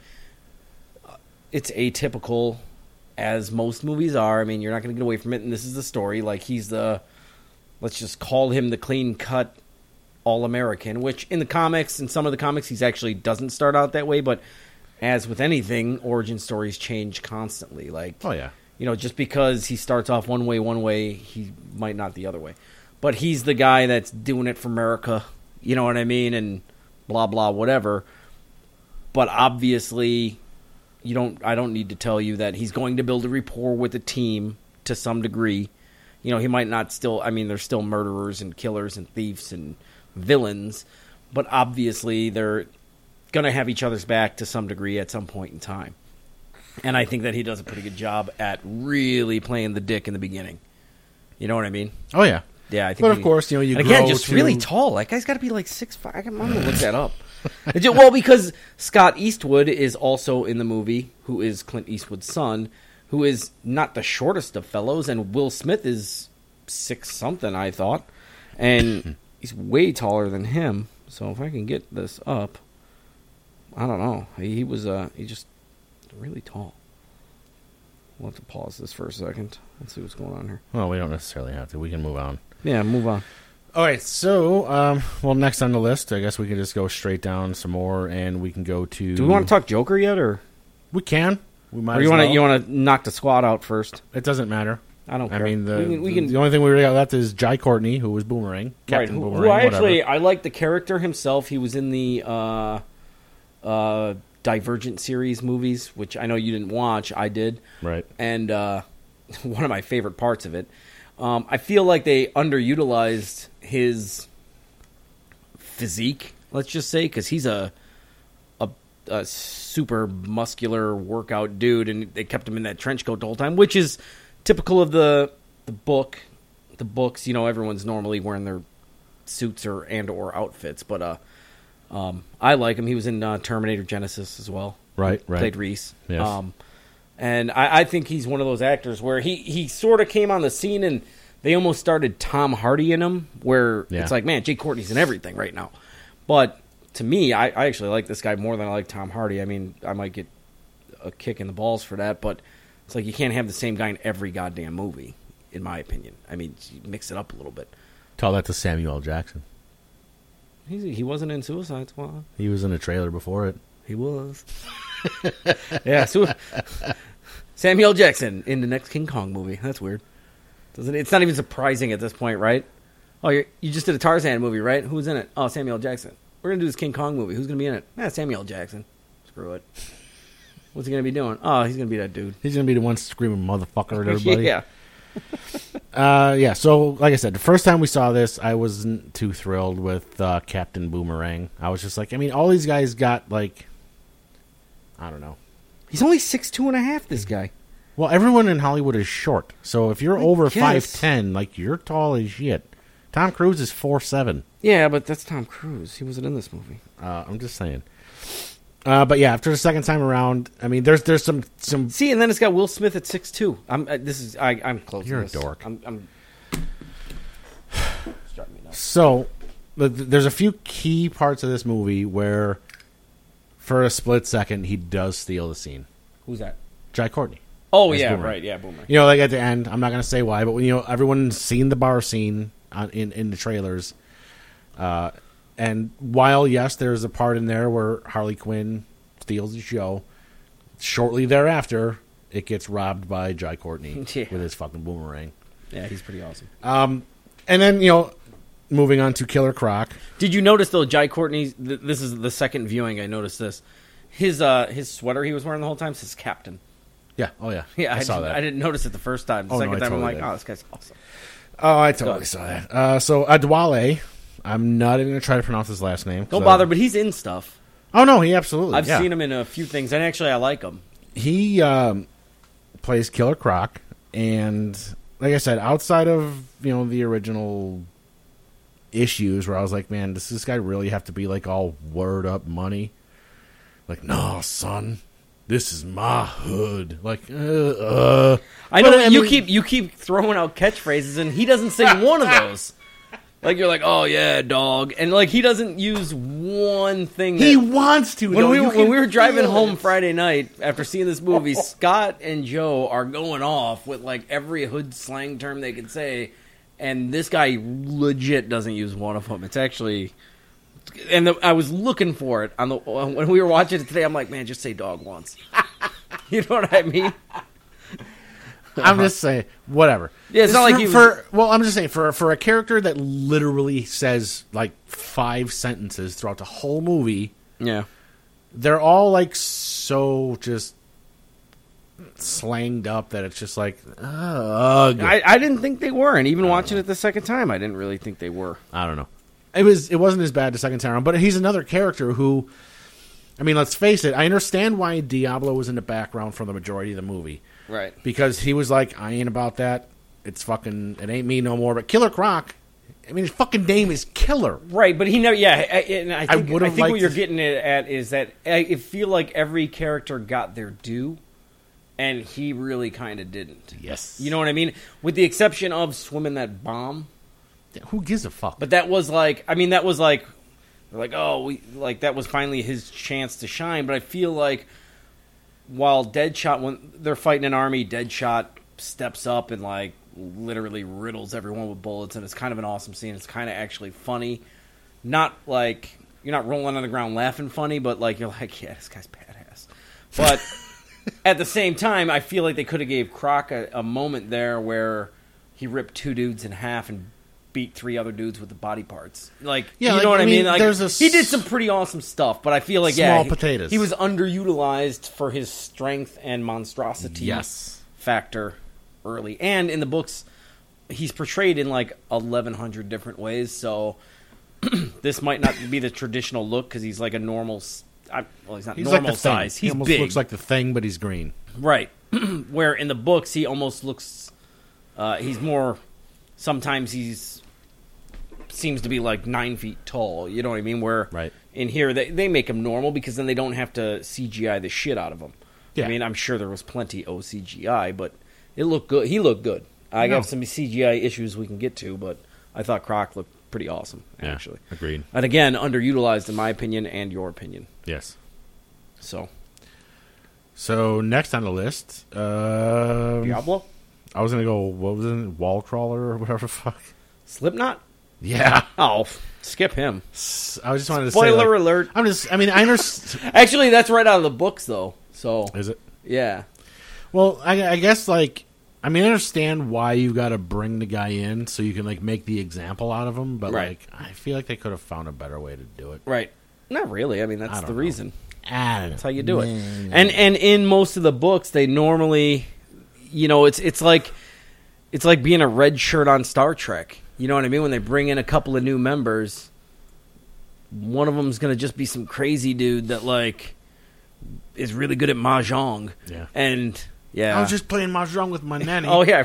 B: it's atypical, as most movies are. I mean, you're not going to get away from it, and this is the story. Like, he's the, let's just call him the clean cut all American. Which in the comics, in some of the comics, he's actually doesn't start out that way. But as with anything, origin stories change constantly. Like,
A: Oh yeah.
B: you know, just because he starts off one way, one way, he might not the other way. But he's the guy that's doing it for America, you know what I mean, and blah blah whatever. But obviously, you don't. I don't need to tell you that he's going to build a rapport with the team to some degree. You know, he might not still. I mean, there's still murderers and killers and thieves and villains, but obviously they're going to have each other's back to some degree at some point in time. And I think that he does a pretty good job at really playing the dick in the beginning. You know what I mean?
A: Oh yeah.
B: Yeah, I think.
A: But of
B: he-
A: course, you know you
B: and again,
A: grow
B: just
A: to-
B: really tall. That guy's got to be like six five. I'm gonna look that up. It ju- well, because Scott Eastwood is also in the movie, who is Clint Eastwood's son, who is not the shortest of fellows, and Will Smith is six something, I thought, and he's way taller than him. So if I can get this up, I don't know. He, he was uh, he just really tall. We'll have to pause this for a second. Let's see what's going on here.
A: Well, we don't necessarily have to. We can move on.
B: Yeah, move on.
A: All right, so um, well, next on the list, I guess we can just go straight down some more, and we can go to.
B: Do we want to talk Joker yet, or,
A: We can. We might.
B: or
A: as
B: you want to
A: well.
B: you want to knock the squad out first?
A: It doesn't matter.
B: I don't
A: I
B: care.
A: mean, the
B: we can, we
A: the,
B: can
A: the only thing we really got left is Jai Courtney, who was Boomerang,
B: right.
A: Captain
B: Who,
A: Boomerang.
B: who I
A: whatever.
B: actually I like the character himself. He was in the uh, uh, Divergent series movies, which I know you didn't watch. I did,
A: right.
B: and uh, one of my favorite parts of it. Um, I feel like they underutilized his physique. Let's just say, because he's a, a a super muscular workout dude, and they kept him in that trench coat the whole time, which is typical of the the book. The books, you know, everyone's normally wearing their suits or and or outfits, but uh, um, I like him. He was in uh, Terminator Genesis as well.
A: Right, right.
B: Played Reese.
A: Yes.
B: Um, and I, I think he's one of those actors where he, he sort of came on the scene and they almost started Tom Hardy in him, where
A: Yeah.
B: it's like, man, Jay Courtney's in everything right now. But to me, I, I actually like this guy more than I like Tom Hardy. I mean, I might get a kick in the balls for that, but it's like you can't have the same guy in every goddamn movie, in my opinion. I mean, you mix it up a little bit.
A: Tell that to Samuel L. Jackson.
B: He's, he wasn't in Suicide Squad.
A: He was in a trailer before it.
B: He was. yeah, so Samuel Jackson in the next King Kong movie. That's weird. Doesn't it? It's not even surprising at this point, right? Oh, you're, you just did a Tarzan movie, right? Who's in it? Oh, Samuel L. Jackson. We're gonna do this King Kong movie. Who's gonna be in it? Ah, Samuel L. Jackson. Screw it. What's he gonna be doing? Oh, he's gonna be that dude.
A: He's gonna be the one screaming motherfucker at everybody.
B: Yeah.
A: uh, yeah. So, like I said, the first time we saw this, I wasn't too thrilled with uh, Captain Boomerang. I was just like, I mean, all these guys got like, I don't know.
B: He's only six two and a half. This guy.
A: Well, everyone in Hollywood is short. So if you're
B: I
A: over
B: guess.
A: five ten, like you're tall as shit. Tom Cruise is four seven.
B: Yeah, but that's Tom Cruise. He wasn't in this movie.
A: Uh, I'm just saying. Uh, but yeah, after the second time around, I mean, there's there's some some.
B: See, and then it's got Will Smith at six two. I'm. Uh, this is. I, I'm close.
A: You're
B: to
A: a
B: this.
A: dork.
B: I'm. I'm it's driving me nuts.
A: So th- there's a few key parts of this movie where, for a split second, he does steal the scene.
B: Who's that?
A: Jai Courtney.
B: Oh
A: As
B: yeah,
A: Boomerang.
B: right. Yeah, Boomerang.
A: You know, like at the end, I'm not going to say why, but when, you know, everyone's seen the bar scene on, in in the trailers. Uh, and while yes, there's a part in there where Harley Quinn steals the show, shortly thereafter, it gets robbed by Jai Courtney
B: Yeah.
A: with his fucking boomerang.
B: Yeah, he's pretty awesome.
A: Um, and then you know, moving on to Killer Croc.
B: Did you notice though, Jai Courtney's? Th- this is the second viewing. I noticed this. His uh, his sweater he was wearing the whole time says Captain.
A: Yeah. Oh yeah.
B: Yeah,
A: I,
B: I,
A: saw
B: didn't,
A: that.
B: I didn't notice it the first time. The
A: Oh, no,
B: second
A: I
B: time,
A: totally
B: I'm like,
A: did.
B: oh, this guy's awesome.
A: Oh, I totally
B: Go.
A: saw that. Uh, so Adwale, I'm not even going to try to pronounce his last name.
B: Don't
A: so-
B: bother, but he's in stuff.
A: Oh no, he absolutely.
B: I've
A: yeah.
B: seen him in a few things, and actually, I like him.
A: He um, plays Killer Croc, and like I said, outside of you know the original issues, where I was like, man, does this guy really have to be like all word up money? Like, no, son, this is my hood. Like, uh, uh.
B: I know
A: But, I
B: you
A: mean-
B: keep you keep throwing out catchphrases, and he doesn't say one of those. Like you're like, oh yeah, dog, and like he doesn't use one thing.
A: He
B: that-
A: wants to.
B: when
A: though.
B: we
A: You
B: when
A: can
B: we were driving
A: feel
B: home
A: it.
B: Friday night after seeing this movie, Scott and Joe are going off with like every hood slang term they could say, and this guy legit doesn't use one of them. It's actually, and the, I was looking for it on the when we were watching it today. I'm like, man, just say dog once. You know what I mean?
A: I'm just saying, whatever.
B: Yeah, it's
A: Just
B: not like
A: for,
B: he was-
A: for. Well, I'm just saying for for a character that literally says like five sentences throughout the whole movie,
B: Yeah.
A: they're all like so just slanged up that it's just like, ugh. I,
B: I, I didn't think they were, and even watching it the second time, I didn't really think they were.
A: I don't know. It was it wasn't as bad the second time around, but he's another character who, I mean, let's face it. I understand why Diablo was in the background for the majority of the movie.
B: Right.
A: Because he was like, I ain't about that. It's fucking, it ain't me no more. But Killer Croc, I mean, his fucking name is Killer.
B: Right, but he never. Yeah, I, and I think, I
A: would've
B: think what
A: liked
B: you're
A: to-
B: getting at is that I I feel like every character got their due, and he really kind of didn't.
A: Yes.
B: You know what I mean? With the exception of swimming that bomb,
A: Who gives a fuck?
B: but that was like, I mean, that was like, like oh, we like that was finally his chance to shine. But I feel like while Deadshot, when they're fighting an army, Deadshot steps up and like literally riddles everyone with bullets, and it's kind of an awesome scene. It's kind of actually funny, not like you're not rolling on the ground laughing funny, but like you're like, yeah, this guy's badass. But at the same time, I feel like they could have gave Croc a, a moment there where he ripped two dudes in half and beat three other dudes with the body parts. Like,
A: Yeah,
B: you
A: like,
B: know what
A: I
B: I mean?
A: mean,
B: Like,
A: there's a
B: he did
A: s-
B: some pretty awesome stuff, but I feel like,
A: Small
B: yeah, he-
A: potatoes.
B: He, was underutilized for his strength and monstrosity
A: Yes.
B: factor early. And in the books, he's portrayed in like eleven hundred different ways, so this might not be the traditional look because he's like a normal... s- I, well, he's not
A: He's
B: normal
A: like the Thing.
B: size.
A: He
B: He's
A: almost
B: big.
A: looks like the Thing, but he's green.
B: Right. Where in the books he almost looks uh, he's more sometimes he's seems to be like nine feet tall, you know what I mean? Where
A: Right.
B: in here they, they make him normal because then they don't have to C G I the shit out of him.
A: Yeah.
B: I mean, I'm sure there was plenty O C G I, but it looked good. He looked good. I
A: No.
B: got some C G I issues we can get to, but I thought Croc looked pretty awesome, actually.
A: Yeah, agreed.
B: And again, underutilized in my opinion and your opinion.
A: Yes.
B: So,
A: So next on the list, um,
B: Diablo?
A: I was gonna go. What was it? Wall crawler or whatever. the Fuck.
B: Slipknot?
A: Yeah.
B: Oh, skip him.
A: I just wanted to say.
B: Spoiler
A: like,
B: alert.
A: I'm just. I mean, I understand.
B: Actually, that's right out of the books, though. So,
A: Is it?
B: yeah.
A: Well, I, I guess like I mean, I understand why you got to bring the guy in so you can like make the example out of him, but
B: Right.
A: like I feel like they could have found a better way to do it.
B: Right. Not really. I mean,
A: I
B: that's
A: don't
B: the
A: know.
B: reason.
A: I don't know.
B: That's how you do it.
A: Nah.
B: And and in most of the books, they normally, you know, it's it's like it's like being a red shirt on Star Trek. You know what I mean? When they bring in a couple of new members, one of them's going to just be some crazy dude that like is really good at mahjong.
A: Yeah.
B: And yeah,
A: I was just playing mahjong with my nanny.
B: oh yeah.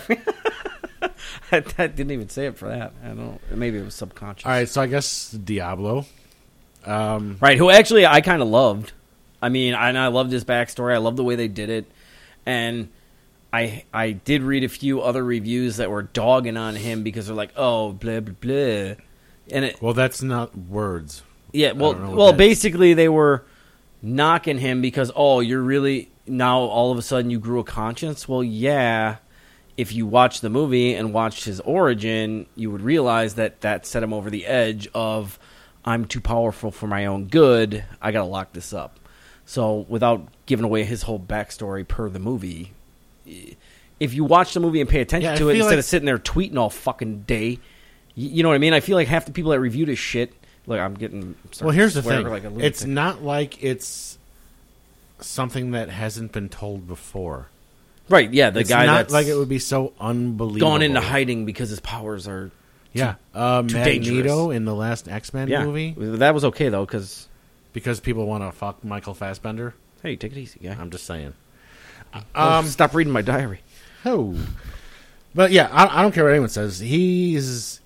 B: I, I didn't even say it for that. I don't know. Maybe it was subconscious.
A: All right, so I guess Diablo. Um,
B: Right, who actually I kind of loved. I mean, I, and I loved his backstory. I loved the way they did it. And I I did read a few other reviews that were dogging on him because they're like, oh, blah, blah, blah. And it,
A: well, that's not words.
B: yeah, well,
A: don't know what
B: well,
A: that-
B: basically they were knocking him because, oh, you're really, now all of a sudden you grew a conscience? Well, yeah. If you watched the movie and watched his origin, you would realize that that set him over the edge of, I'm too powerful for my own good. I got to lock this up. So without giving away his whole backstory per the movie, if you watch the movie and pay attention
A: Yeah, I
B: to it
A: feel
B: instead
A: like-
B: of sitting there tweeting all fucking day, you, you know what I mean? I feel like half the people that review this shit, look, I'm getting...
A: Well, here's the thing.
B: Like a
A: It's
B: lunatic.
A: not like it's something that hasn't been told before.
B: Right, yeah, the
A: it's
B: guy
A: not
B: that's
A: like it would be so unbelievable.
B: gone into hiding because his powers are...
A: Yeah, uh,
B: too
A: Magneto
B: dangerous.
A: in the last X-Men
B: Yeah,
A: movie
B: that was okay, though, because...
A: because people want to fuck Michael Fassbender.
B: Hey, take it easy, guy.
A: I'm just saying.
B: Oh,
A: Um,
B: stop reading my diary.
A: Oh, but yeah, I, I don't care what anyone says. He's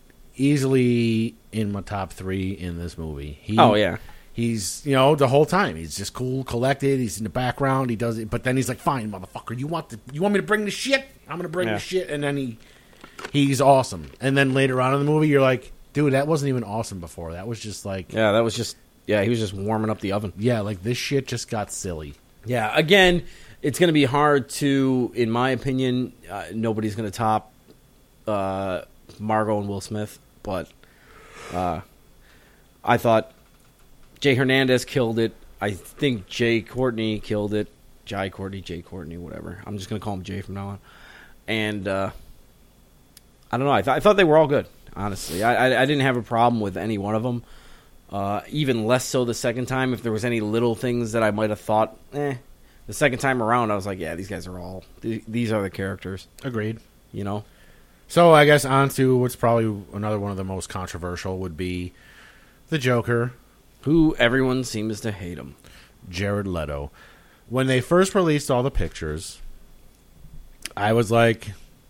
A: easily in my top three in this movie. He,
B: Oh, yeah.
A: He's, you know, the whole time he's just cool, collected. He's in the background. He does it, but then he's like, "Fine, motherfucker, you want the, you want me to bring the shit? I'm gonna bring
B: Yeah.
A: the shit." And then he, he's awesome. And then later on in the movie, you're like, "Dude, that wasn't even awesome before. That was just like,
B: Yeah, that was just... Yeah, he was just warming up the oven.
A: yeah, like this shit just got silly."
B: Yeah, again, it's going to be hard to, in my opinion, uh, nobody's going to top uh, Margot and Will Smith, but uh, I thought Jay Hernandez killed it. I think Jay Courtney killed it. Jai Courtney, Jay Courtney, whatever. I'm just going to call him Jay from now on. And uh, I don't know. I, th- I thought they were all good, honestly. I, I, I didn't have a problem with any one of them. Uh, even less so the second time. If there was any little things that I might have thought, eh. The second time around, I was like, yeah, these guys are all, th- these are the characters,
A: Agreed.
B: you know?
A: So I guess on to what's probably another one of the most controversial would be the Joker,
B: Who everyone seems to hate him.
A: Jared Leto. When they first released all the pictures, I was like,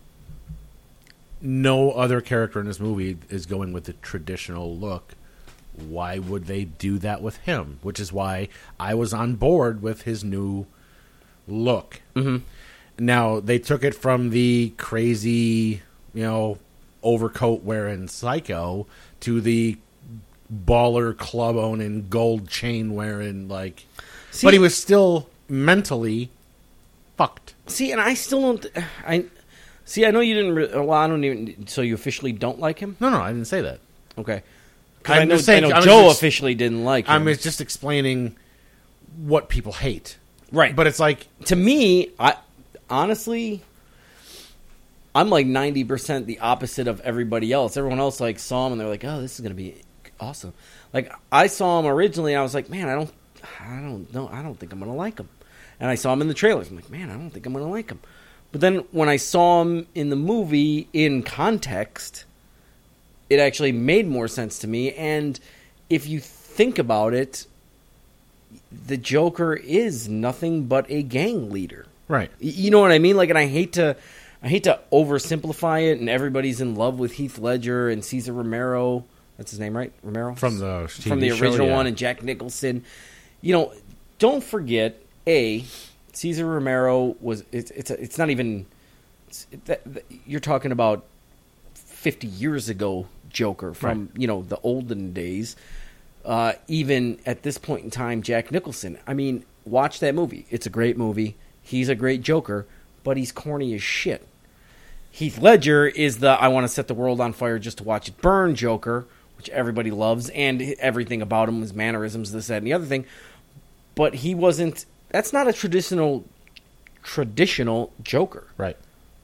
A: no other character in this movie is going with the traditional look. Why would they do that with him? Which is why I was on board with his new look.
B: Mm-hmm.
A: Now, they took it from the crazy, you know, overcoat wearing psycho to the baller club owning gold chain wearing, like.
B: See,
A: but he was still mentally fucked.
B: See, and I still don't, I, see, I know you didn't, re- well, I don't even, so you officially don't like him?
A: No, no, I didn't say that.
B: Okay. 'Cause
A: I'm
B: I know,
A: just saying-
B: I know
A: I'm
B: Joe
A: just-
B: officially didn't like him.
A: I'm just explaining what people hate.
B: right.
A: But it's like,
B: to me, I honestly, I'm like ninety percent the opposite of everybody else. Everyone else like saw him and they're like, "Oh, this is gonna be awesome." Like I saw him originally, and I was like, "Man, I don't, I don't know, I don't think I'm gonna like him." And I saw him in the trailers. I'm like, "Man, I don't think I'm gonna like him." But then when I saw him in the movie in context, it actually made more sense to me. And if you think about it, the Joker is nothing but a gang leader.
A: right.
B: Y- You know what I mean? Like, and I hate to, I hate to oversimplify it. And everybody's in love with Heath Ledger and Cesar Romero. That's his name, right? Romero
A: From the T V
B: from the
A: show,
B: original
A: yeah.
B: one, and Jack Nicholson. You know, don't forget a Cesar Romero was. It's it's a, it's not even. It's, that, that, you're talking about fifty years ago Joker from
A: Right.
B: you know the olden days. Uh, even at this point in time, Jack Nicholson. I mean, watch that movie. It's a great movie. He's a great Joker, but he's corny as shit. Heath Ledger is the I want to set the world on fire just to watch it burn Joker, which everybody loves, and everything about him, his mannerisms, this, that, and the other thing. But he wasn't. That's not a traditional, traditional Joker.
A: Right.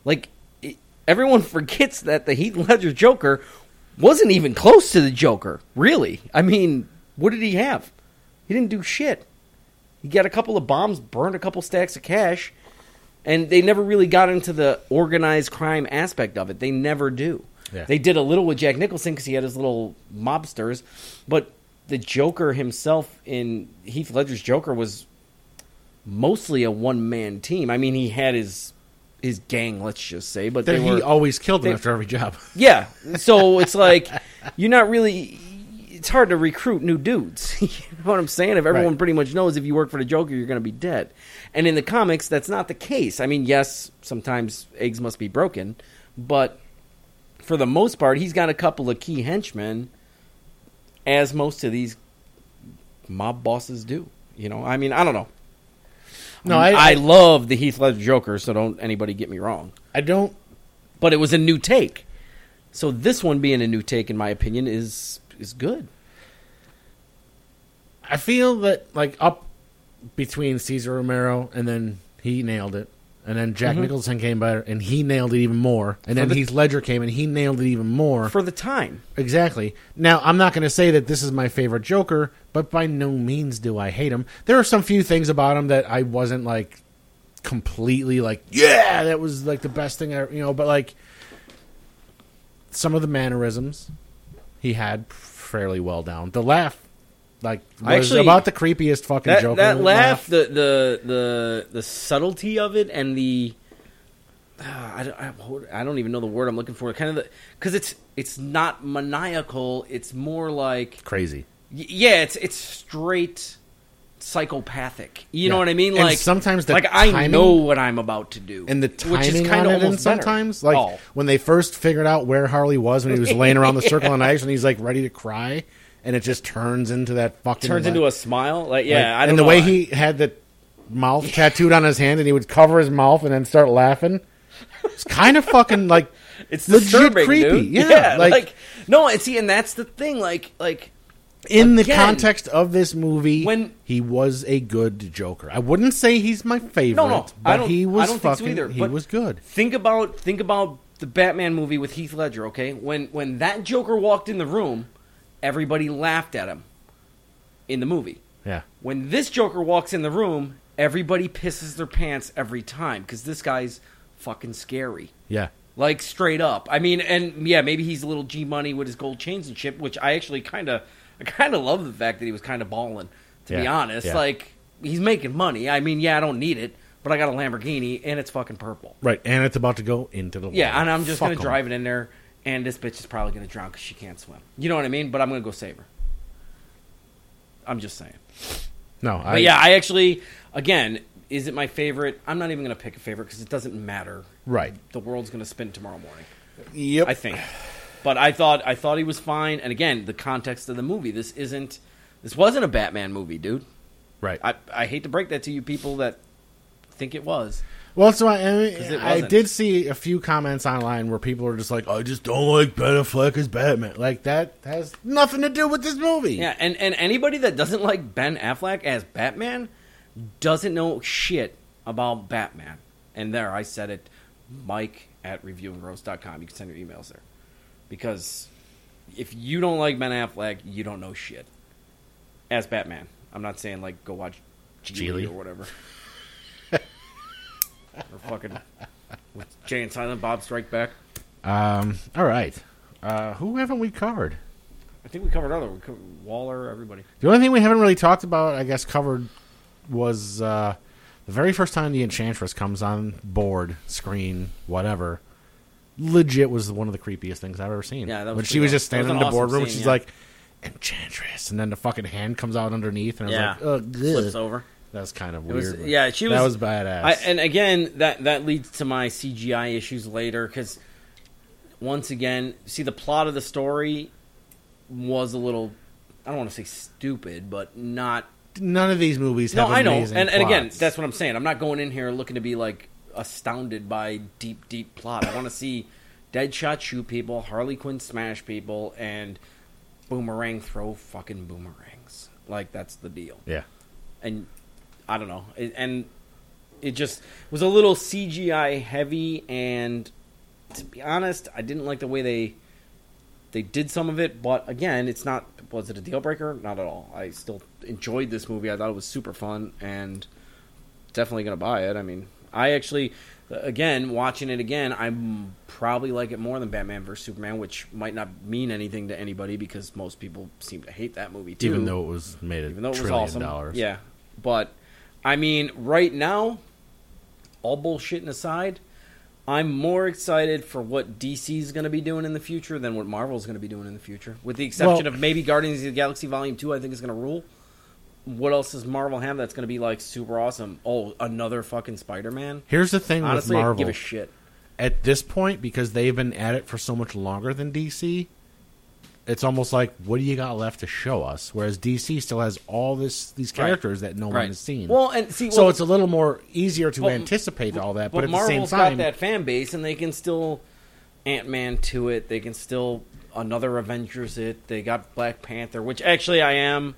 B: Like, it, everyone forgets that the Heath Ledger Joker wasn't even close to the Joker, really. I mean, what did he have? He didn't do shit. He got a couple of bombs, burned a couple stacks of cash, and they never really got into the organized crime aspect of it. They never do.
A: Yeah.
B: They did a little with Jack Nicholson because he had his little mobsters, but the Joker himself in Heath Ledger's Joker was mostly a one-man team. I mean, he had his his gang, let's just say, but
A: That
B: they
A: he
B: were,
A: always killed them
B: they-
A: after every job.
B: yeah. So it's like you're not really. It's hard to recruit new dudes. You know what I'm saying? If everyone
A: Right.
B: pretty much knows if you work for the Joker, you're going to be dead. And in the comics, that's not the case. I mean, yes, sometimes eggs must be broken, but for the most part, he's got a couple of key henchmen, as most of these mob bosses do. You know, I mean, I don't know.
A: No,
B: I,
A: I,
B: I love the Heath Ledger Joker, so don't anybody get me wrong.
A: I don't.
B: But it was a new take. So this one being a new take, in my opinion, is is good.
A: I feel that like up between Cesar Romero and then he nailed it, and then Jack
B: Mhm.
A: Nicholson came by and he nailed it even more, and then
B: the-
A: Heath Ledger came and he nailed it even more.
B: For the time.
A: Exactly. Now, I'm not going to say that this is my favorite Joker, but by no means do I hate him. There are some few things about him that I wasn't like completely like, yeah, that was like the best thing I, you know, but like some of the mannerisms he had fairly well down. The laugh, like, was
B: Actually,
A: about the creepiest fucking
B: That,
A: Joker
B: that laugh, the, the the the subtlety of it, and the uh, I, don't, I, I don't even know the word I'm looking for. Kind of because it's it's not maniacal. It's more like
A: Crazy.
B: y- yeah, it's it's straight psychopathic. You know
A: Yeah.
B: what I mean?
A: And
B: Like
A: sometimes the
B: like I
A: timing-
B: know what I'm about to do,
A: And the
B: which is
A: timing
B: kind
A: on
B: of
A: it, and
B: almost better.
A: sometimes, like
B: Oh.
A: when they first figured out where Harley was when he was laying around the circle on ice, and he's like ready to cry, and it just turns into that fucking
B: turns into a smile. Like yeah,
A: like,
B: I don't
A: and the
B: know.
A: way he had the mouth tattooed on his hand, and he would cover his mouth and then start laughing. It's kind of fucking like
B: it's
A: legit
B: disturbing,
A: creepy.
B: dude.
A: Yeah,
B: like,
A: like-
B: no, and see, and that's the thing. Like like.
A: in the
B: Again,
A: context of this movie,
B: when-
A: he was a good Joker. I wouldn't say he's my favorite,
B: No, no,
A: but
B: I don't.
A: he was
B: I don't think so
A: fucking.
B: either.
A: he
B: but
A: was good.
B: Think about think about the Batman movie with Heath Ledger. Okay, when when that Joker walked in the room, everybody laughed at him. In the movie,
A: Yeah,
B: when this Joker walks in the room, everybody pisses their pants every time because this guy's fucking scary.
A: yeah.
B: Like straight up. I mean, and yeah, maybe he's a little G money with his gold chains and shit, which I actually kind of, I kind of love the fact that he was kind of balling. To be
A: Yeah,
B: honest,
A: yeah.
B: like he's making money. I mean, yeah, I don't need it, but I got a Lamborghini and it's fucking purple.
A: Right, and it's about to go into the water.
B: Yeah, and I'm just
A: Fuck
B: gonna
A: 'em.
B: drive it in there, and this bitch is probably gonna drown because she can't swim. You know what I mean? But I'm gonna go save her. I'm just saying.
A: No, I,
B: But yeah, I actually, again, is it my favorite? I'm not even gonna pick a favorite because it doesn't matter.
A: right.
B: The world's gonna spin tomorrow morning.
A: Yep.
B: I think. But I thought I thought he was fine. And again, the context of the movie. This isn't. This wasn't a Batman movie, dude.
A: Right.
B: I I hate to break that to you people that think it was.
A: Well, so I, I,
B: 'Cause it
A: I
B: wasn't.
A: did see a few comments online where people are just like, "I just don't like Ben Affleck as Batman." Like that has nothing to do with this movie.
B: Yeah, and, and anybody that doesn't like Ben Affleck as Batman doesn't know shit about Batman. And there, I said it, Mike at reviewing roast dot com. You can send your emails there. Because if you don't like Ben Affleck, you don't know shit. As Batman. I'm not saying, like, go watch Geely
A: Geely.
B: or whatever. Or fucking with Jay and Silent Bob Strike Back.
A: Um. All right. Uh, who haven't we covered?
B: I think we covered other. We covered Waller, everybody.
A: The only thing we haven't really talked about, I guess, covered was uh, the very first time the Enchantress comes on board, screen, whatever. Legit was one of the creepiest things I've ever seen.
B: Yeah, that was
A: when she
B: pretty
A: was
B: awesome.
A: just
B: That was
A: standing in
B: an
A: the
B: awesome
A: boardroom,
B: scene,
A: she's
B: yeah.
A: like, Enchantress, and then the fucking hand comes out underneath, and I was
B: Yeah.
A: like, oh,
B: Flips
A: good.
B: over.
A: That was kind of
B: It
A: weird.
B: was,
A: but
B: yeah, she was.
A: that was badass.
B: I, and again, that that leads to my C G I issues later because once again, see the plot of the story was a little. I don't want to say stupid, but not.
A: None of these movies
B: No,
A: have
B: I know,
A: amazing
B: and and again,
A: plots.
B: that's what I'm saying. I'm not going in here looking to be like astounded by deep, deep plot. I want to see Deadshot shoot people, Harley Quinn smash people, and Boomerang throw fucking boomerangs. Like that's the deal.
A: Yeah.
B: And I don't know. It- And it just was a little C G I heavy, and to be honest, I didn't like the way they they did some of it. But again, it's not. Was it a deal breaker? Not at all. I still enjoyed this movie. I thought it was super fun, and definitely gonna buy it. I mean, I actually, again, watching it again, I probably like it more than Batman versus Superman, which might not mean anything to anybody because most people seem to hate that movie too.
A: Even though it was made a
B: Even though it was
A: trillion
B: awesome.
A: dollars.
B: Yeah, but I mean, right now, all bullshitting aside, I'm more excited for what D C is going to be doing in the future than what Marvel's going to be doing in the future. With the exception
A: Well,
B: of maybe Guardians of the Galaxy Volume two, I think is going to rule. What else does Marvel have that's going to be like super awesome? Oh, another fucking Spider-Man?
A: Here's the thing
B: Honestly,
A: with
B: I
A: Marvel.
B: give a shit.
A: At this point, because they've been at it for so much longer than D C, it's almost like, what do you got left to show us? Whereas D C still has all this these characters that no one
B: Right.
A: has seen.
B: Well, and see,
A: so
B: well,
A: it's a little more easier to
B: Well,
A: anticipate all that, but,
B: but
A: at
B: Marvel's
A: the same time,
B: got that fan base, and they can still Ant-Man to it. They can still another Avengers it. They got Black Panther, which actually I am.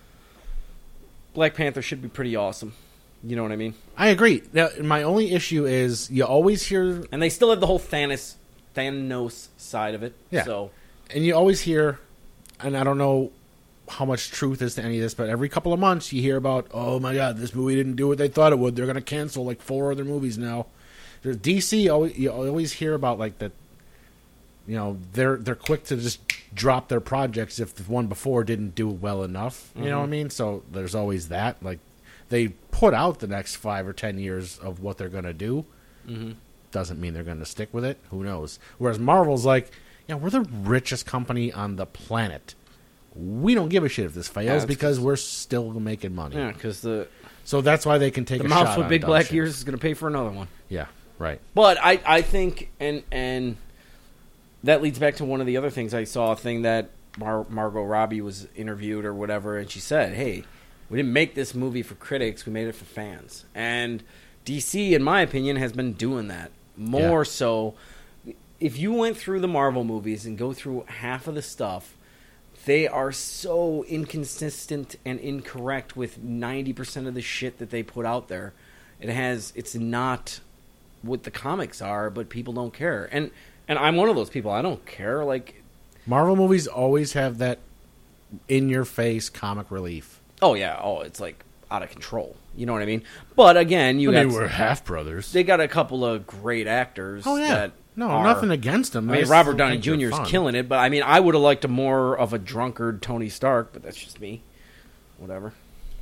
B: Black Panther should be pretty awesome. You know what I mean?
A: I agree. Now, my only issue is you always hear,
B: And they still have the whole Thanos Thanos side of it.
A: Yeah.
B: So
A: and you always hear, and I don't know how much truth is to any of this, but every couple of months you hear about, oh my god, this movie didn't do what they thought it would. They're going to cancel like four other movies now. There's D C, always, you always hear about like that. You know, they're they're quick to just drop their projects if the one before didn't do well enough. You
B: Mm-hmm.
A: know what I mean? So there's always that. Like they put out the next five or ten years of what they're going to do.
B: Mm-hmm.
A: Doesn't mean they're going to stick with it. Who knows? Whereas Marvel's like, yeah, we're the richest company on the planet. We don't give a shit if this fails
B: Yeah,
A: because we're still making money.
B: yeah, because the
A: So that's why they can take
B: the
A: a
B: mouse
A: shot
B: with
A: on
B: big
A: dumb
B: black
A: shit.
B: ears is going to pay for another one.
A: Yeah, right.
B: But I, I think, and and that leads back to one of the other things I saw, a thing that Mar- Margot Robbie was interviewed or whatever, and she said, hey, we didn't make this movie for critics, we made it for fans. And D C, in my opinion, has been doing that. More
A: Yeah.
B: so, if you went through the Marvel movies and go through half of the stuff, they are so inconsistent and incorrect with ninety percent of the shit that they put out there. It has, it's not what the comics are, but people don't care. And and I'm one of those people. I don't care. Like,
A: Marvel movies always have that in-your-face comic relief.
B: oh yeah, oh it's like out of control. You know what I mean? But again, you
A: They
B: got
A: were half brothers.
B: they got a couple of great actors.
A: Oh yeah,
B: that
A: no,
B: are-
A: nothing against them.
B: I mean,
A: just
B: Robert
A: don't
B: Downey
A: think they're
B: Junior is
A: fun.
B: killing it, but I mean, I would have liked a more of a drunkard Tony Stark, but that's just me. Whatever.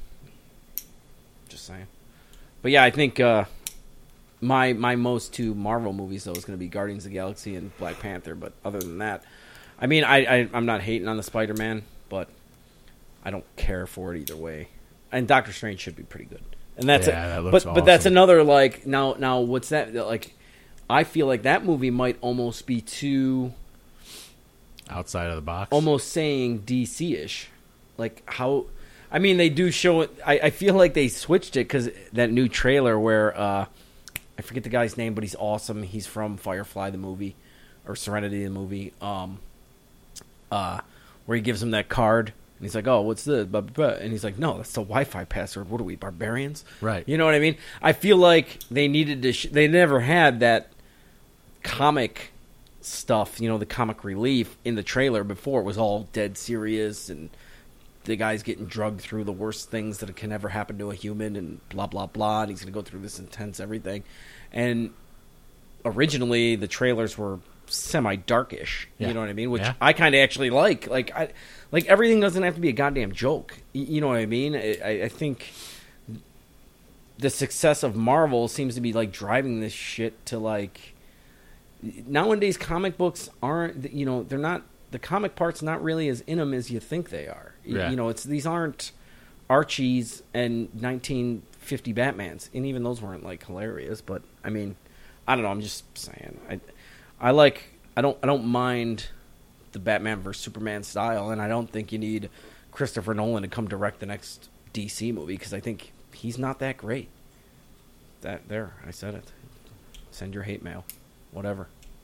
B: Just saying. But yeah, I think uh, my my most two Marvel movies though is going to be Guardians of the Galaxy and Black Panther. But other than that, I mean, I, I I'm not hating on the Spider-Man, but I don't care for it either way. And Doctor Strange should be pretty good. And that's
A: Yeah,
B: it.
A: that looks
B: but but that's
A: awesome.
B: another like now now what's that like? I feel like that movie might almost be too
A: Outside of the box.
B: almost saying D C-ish. Like how, I mean, they do show it. I, I feel like they switched it because that new trailer where uh, I forget the guy's name, but he's awesome. He's from Firefly the movie or Serenity the movie. Um, uh, where he gives him that card and he's like, "Oh, what's this?" Blah, blah, blah. And he's like, "No, that's the Wi-Fi password. What are we, barbarians?"
A: Right.
B: You know what I mean? I feel like they needed to. Sh- they never had that comic stuff, you know, the comic relief in the trailer before. It was all dead serious and the guy's getting drugged through the worst things that can ever happen to a human and blah blah blah, and he's going to go through this intense everything. And originally the trailers were semi darkish,
A: Yeah.
B: you know what I mean, which
A: Yeah.
B: I kind of actually like. Like I like everything doesn't have to be a goddamn joke. Y- You know what I mean? I, I- I think the success of Marvel seems to be like driving this shit to like nowadays comic books aren't, you know, they're not, the comic part's not really as in them as you think they are. Y-
A: Yeah.
B: You know, it's these aren't Archies and nineteen fifty Batmans, and even those weren't like hilarious. But I mean, I don't know. I'm just saying. I I like. I don't. I don't mind the Batman versus Superman style, and I don't think you need Christopher Nolan to come direct the next D C movie because I think he's not that great. That there, I said it. Send your hate mail. Whatever.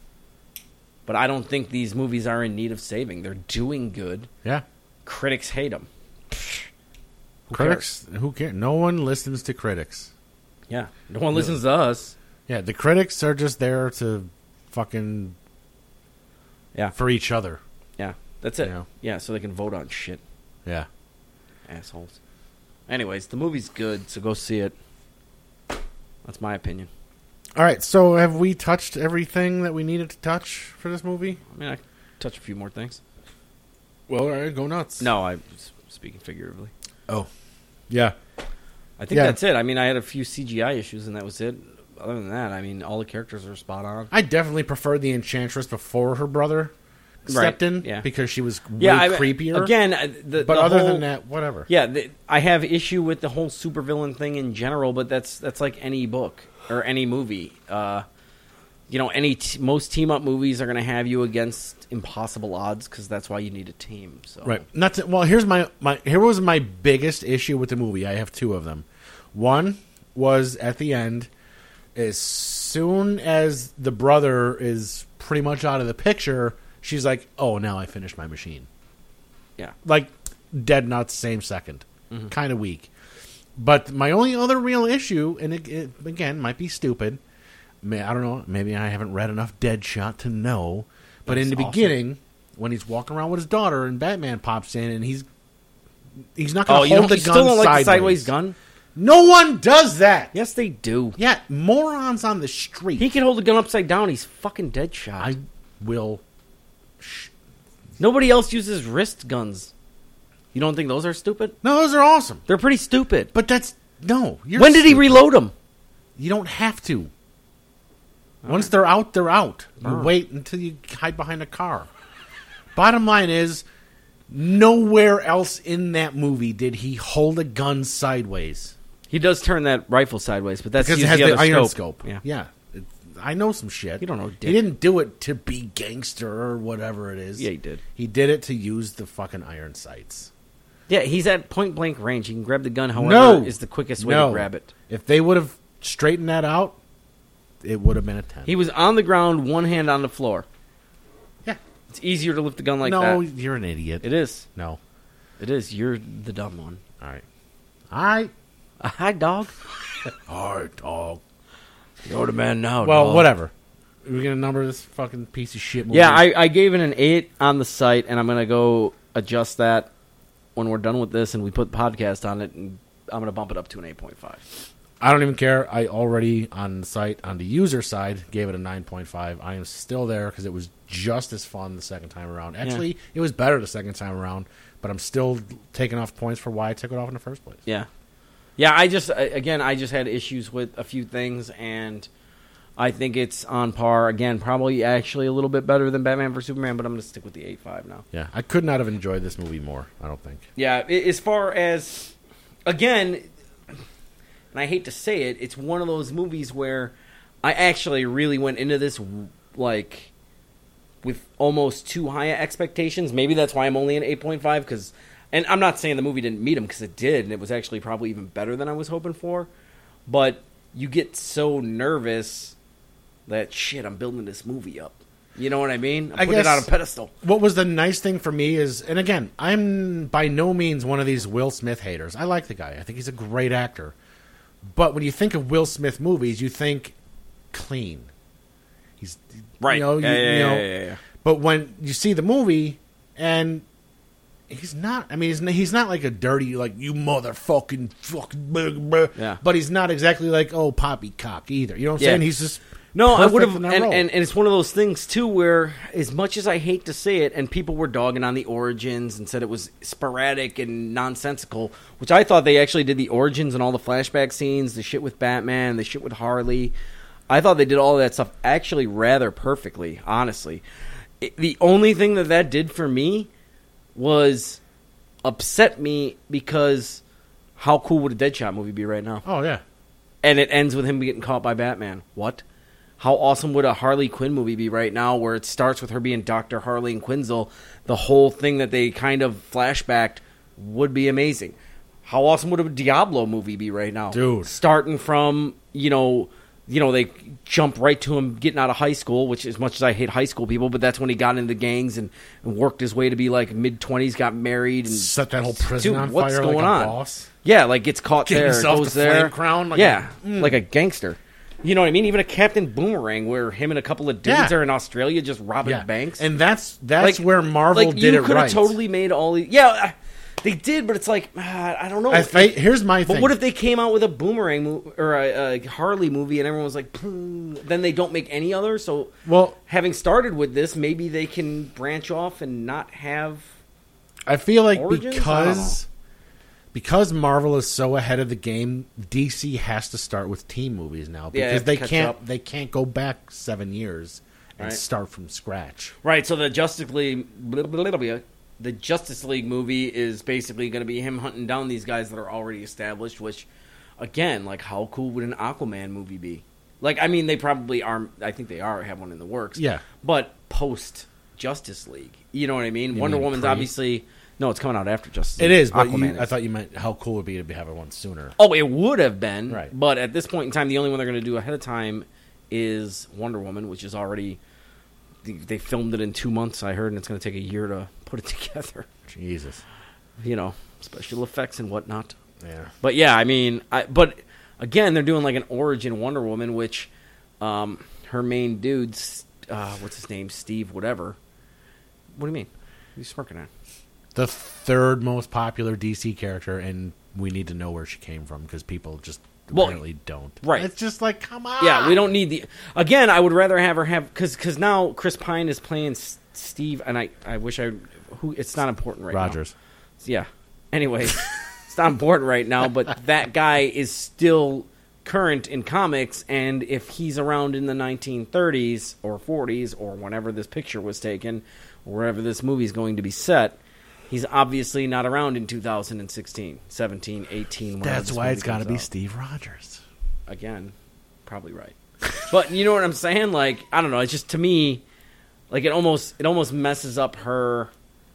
B: But I don't think these movies are in need of saving. They're doing good.
A: Yeah.
B: Critics hate them.
A: Critics, who cares? No one listens to critics.
B: Yeah, no one listens to us.
A: Yeah, the critics are just there to fucking
B: Yeah,
A: for each other.
B: yeah, that's it.
A: You know?
B: Yeah, so they can vote on shit,
A: Yeah.
B: assholes. Anyways, the movie's good, so go see it. That's my opinion.
A: All right, so have we touched everything that we needed to touch for this movie?
B: I mean, I touch a few more things.
A: Well, all right, go nuts.
B: No, I'm speaking figuratively.
A: Oh. Yeah.
B: I think
A: Yeah.
B: that's it. I mean, I had a few C G I issues, and that was it. Other than that, I mean, all the characters are spot on.
A: I definitely preferred the Enchantress before her brother stepped
B: Right,
A: in
B: yeah.
A: because she was way
B: Yeah, I,
A: creepier.
B: Again, uh, the,
A: but
B: the
A: other
B: whole-
A: than that, whatever.
B: Yeah, the, I have issue with the whole supervillain thing in general, but that's that's like any book or any movie. Uh, you know, any t- most team up movies are going to have you against impossible odds because that's why you need a team. So
A: Right. Not to, well, here's my, my here was my biggest issue with the movie. I have two of them. One was at the end, as soon as the brother is pretty much out of the picture, she's like, "Oh, now I finished my machine."
B: Yeah.
A: Like dead nuts, same second.
B: Mhm.
A: Kind of weak. But my only other real issue, and it, it again might be stupid. May, I don't know. Maybe I haven't read enough Deadshot to know. But
B: That's
A: in the
B: awesome.
A: beginning, when he's walking around with his daughter, and Batman pops in, and he's he's not going
B: Oh,
A: to
B: you,
A: hold
B: don't,
A: the
B: you
A: gun
B: still don't like
A: sideways.
B: the sideways gun?
A: No one does that.
B: Yes, they do.
A: Yeah, morons on the street.
B: He can hold the gun upside down. He's fucking Deadshot.
A: I will.
B: Nobody else uses wrist guns. You don't think those are stupid?
A: No, those are awesome.
B: They're pretty stupid.
A: But that's no. You're
B: When did he
A: stupid.
B: reload them?
A: You don't have to. Once they're out, they're out. You
B: Alright.
A: wait until you hide behind a car. Bottom line is, nowhere else in that movie did he hold a gun sideways.
B: He does turn that rifle sideways, but that's
A: Because it
B: use
A: has
B: the,
A: the,
B: other
A: iron
B: scope.
A: scope.
B: Yeah.
A: Yeah. It- I know some shit.
B: You don't know
A: He
B: dick.
A: didn't do it to be gangster or whatever it is.
B: Yeah, he did.
A: He did it to use the fucking iron sights.
B: Yeah, he's at point blank range. He can grab the gun however
A: No.
B: is the quickest way
A: No.
B: to grab it.
A: If they would have straightened that out, it would have been a ten.
B: He was on the ground, one hand on the floor.
A: Yeah.
B: It's easier to lift the gun like
A: no,
B: that.
A: you're an idiot.
B: It is.
A: No.
B: It is. You're the dumb one.
A: All right. All right.
B: Uh, hi, dog.
A: All right, dog.
B: You're the man now.
A: Well,
B: dog.
A: whatever. We're going to number this fucking piece of shit movie.
B: Yeah, I, I gave it an eight on the site, and I'm going to go adjust that when we're done with this and we put the podcast on it, and I'm going to bump it up to an eight point five.
A: I don't even care. I already, on the site, on the user side, gave it a nine point five. I am still there because it was just as fun the second time around. Actually, it was better the second time around, but I'm still taking off points for why I took it off in the first place.
B: Yeah. Yeah, I just, I- again, I just had issues with a few things, and I think it's on par. Again, probably actually a little bit better than Batman versus Superman, but I'm going to stick with the eight point five now.
A: Yeah, I could not have enjoyed this movie more, I don't think.
B: Yeah, i- as far as, again, and I hate to say it, it's one of those movies where I actually really went into this, like, with almost too high expectations. Maybe that's why I'm only an eight point five, because, and I'm not saying the movie didn't meet them, because it did, and it was actually probably even better than I was hoping for, but you get so nervous that, shit, I'm building this movie up. You know what I mean? I'm
A: I
B: putting it on a
A: guess-
B: pedestal.
A: What was the nice thing for me is, and again, I'm by no means one of these Will Smith haters. I like the guy. I think he's a great actor. But when you think of Will Smith movies, you think clean. He's
B: Right.
A: You know, you,
B: Yeah, yeah,
A: you know,
B: yeah, yeah, yeah.
A: But when you see the movie, and he's not. I mean, he's, he's not like a dirty, like you motherfucking fucking. Blah, blah.
B: Yeah.
A: But he's not exactly like oh poppycock either. You know what I'm
B: Yeah.
A: saying? He's just
B: No, I
A: perfect
B: would have,
A: in
B: and,
A: that
B: and,
A: role.
B: and it's one of those things too, where as much as I hate to say it, and people were dogging on the origins and said it was sporadic and nonsensical, which I thought they actually did the origins and all the flashback scenes, the shit with Batman, the shit with Harley. I thought they did all of that stuff actually rather perfectly, honestly. It, the only thing that that did for me was upset me because how cool would a Deadshot movie be right now?
A: oh yeah.
B: And it ends with him getting caught by Batman. What? How awesome would a Harley Quinn movie be right now where it starts with her being Doctor Harley and Quinzel? The whole thing that they kind of flashbacked would be amazing. How awesome would a Diablo movie be right now?
A: Dude.
B: Starting from, you know, you know, they jump right to him getting out of high school, which as much as I hate high school people, but that's when he got into gangs and, and worked his way to be like mid-twenties, got married. And
A: set that whole prison
B: dude,
A: on
B: what's
A: fire
B: going
A: like a
B: on?
A: boss.
B: Yeah, like gets caught
A: Get
B: there,
A: himself
B: goes
A: the
B: there.
A: flame crown, like
B: yeah,
A: a- mm.
B: like a gangster. You know what I mean? Even a Captain Boomerang where him and a couple of dudes
A: Yeah.
B: are in Australia just robbing
A: Yeah.
B: banks.
A: And that's that's
B: Like-
A: where Marvel
B: like,
A: did
B: you
A: it
B: could
A: right.
B: have totally made all these... Yeah, uh, they did, but it's like, uh, I don't know.
A: I, I, here's my
B: But
A: thing.
B: what if they came out with a Boomerang mo- or a, a Harley movie and everyone was like, "Pooh," then they don't make any other? So,
A: well,
B: having started with this, maybe they can branch off and not have...
A: I feel like
B: Origins? I don't
A: because because Marvel is so ahead of the game, D C has to start with team movies now
B: Yeah, they
A: because
B: have to
A: they
B: catch
A: can't
B: up.
A: they can't go back seven years and
B: Right.
A: start from scratch.
B: Right, so the Justice League... blah, blah, blah, blah, the Justice League movie is basically going to be him hunting down these guys that are already established, which, again, like, how cool would an Aquaman movie be? Like, I mean, they probably are... I think they are, have one in the works.
A: Yeah.
B: But post-Justice League. You know what I mean?
A: You
B: Wonder
A: mean
B: Woman's
A: pre?
B: obviously... No, it's coming out after Justice
A: It
B: League.
A: is, but you,
B: Aquaman
A: I
B: is.
A: thought you meant how cool would it be to have it one sooner.
B: Oh, it would have been.
A: Right.
B: But at this point in time, the only one they're going to do ahead of time is Wonder Woman, which is already... They filmed it in two months, I heard, and it's going to take a year to put it together.
A: Jesus.
B: You know, special effects and whatnot.
A: Yeah.
B: But yeah, I mean, I, but again, they're doing like an origin Wonder Woman, which um, her main dude, uh, what's his name, Steve, whatever. What do you mean? What are you smirking at?
A: The third most popular D C character, and we need to know where she came from because people just
B: Well,
A: apparently don't.
B: right.
A: It's just like, come on.
B: Yeah, we don't need the. Again, I would rather have her have because because now Chris Pine is playing S- Steve, and I I wish I who it's not important right
A: Rogers.
B: now. Yeah. Anyway, it's not important right now, but that guy is still current in comics, and if he's around in the nineteen thirties or forties or whenever this picture was taken, or wherever this movie is going to be set, he's obviously not around in two thousand sixteen, seventeen, eighteen. whenever
A: That's
B: this
A: why
B: movie
A: it's got to
B: comes
A: be
B: out.
A: Steve Rogers.
B: Again, probably right. But you know what I'm saying? Like, I don't know. It's just, to me, like, it almost it almost messes up her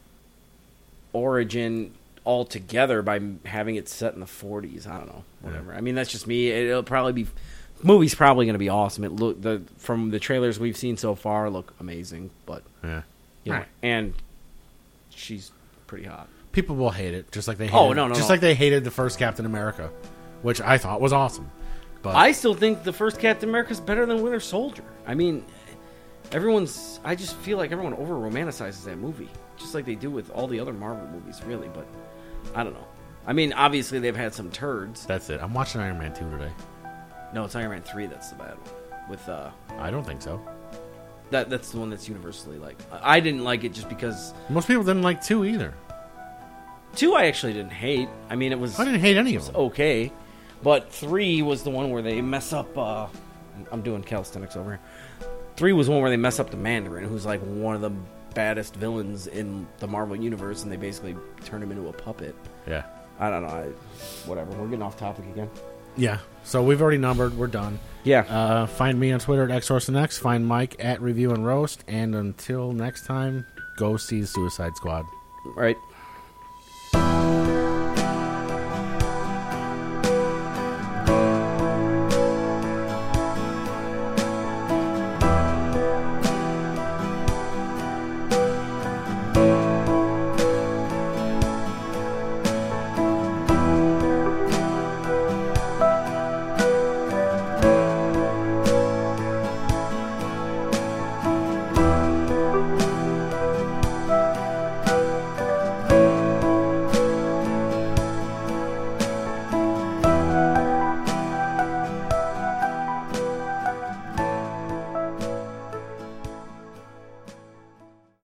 B: origin altogether by having it set in the forties. I don't know. Whatever.
A: Yeah.
B: I mean, that's just me. It'll probably be... Movie's probably going to be awesome. It look the From the trailers we've seen so far, look amazing. But,
A: Yeah.
B: you know,
A: Right.
B: and she's pretty hot.
A: People will hate it, just like they hated,
B: Oh, no, no,
A: just
B: no.
A: like they hated the first Captain America, which I thought was awesome. But
B: I still think the first Captain America is better than Winter Soldier. I mean, everyone's... I just feel like everyone over-romanticizes that movie. Just like they do with all the other Marvel movies, really. But, I don't know. I mean, obviously they've had some turds.
A: that's it. I'm watching Iron Man two today.
B: No, it's Iron Man three that's the bad one. With, uh...
A: I don't think so.
B: That, that's the one that's universally liked. I I didn't like it just because...
A: Most people didn't like two either.
B: Two I actually didn't hate. I mean, it was...
A: I didn't hate any of them.
B: okay. But three was the one where they mess up. Uh, I'm doing calisthenics over here. Three was one where they mess up the Mandarin, who's like one of the baddest villains in the Marvel universe, and they basically turn him into a puppet.
A: Yeah.
B: I don't know. I, whatever. We're getting off topic again.
A: Yeah. So we've already numbered. We're done.
B: Yeah.
A: Uh, find me on Twitter at XOrsonX. Find Mike at Review and Roast. And until next time, go see Suicide Squad.
B: All right.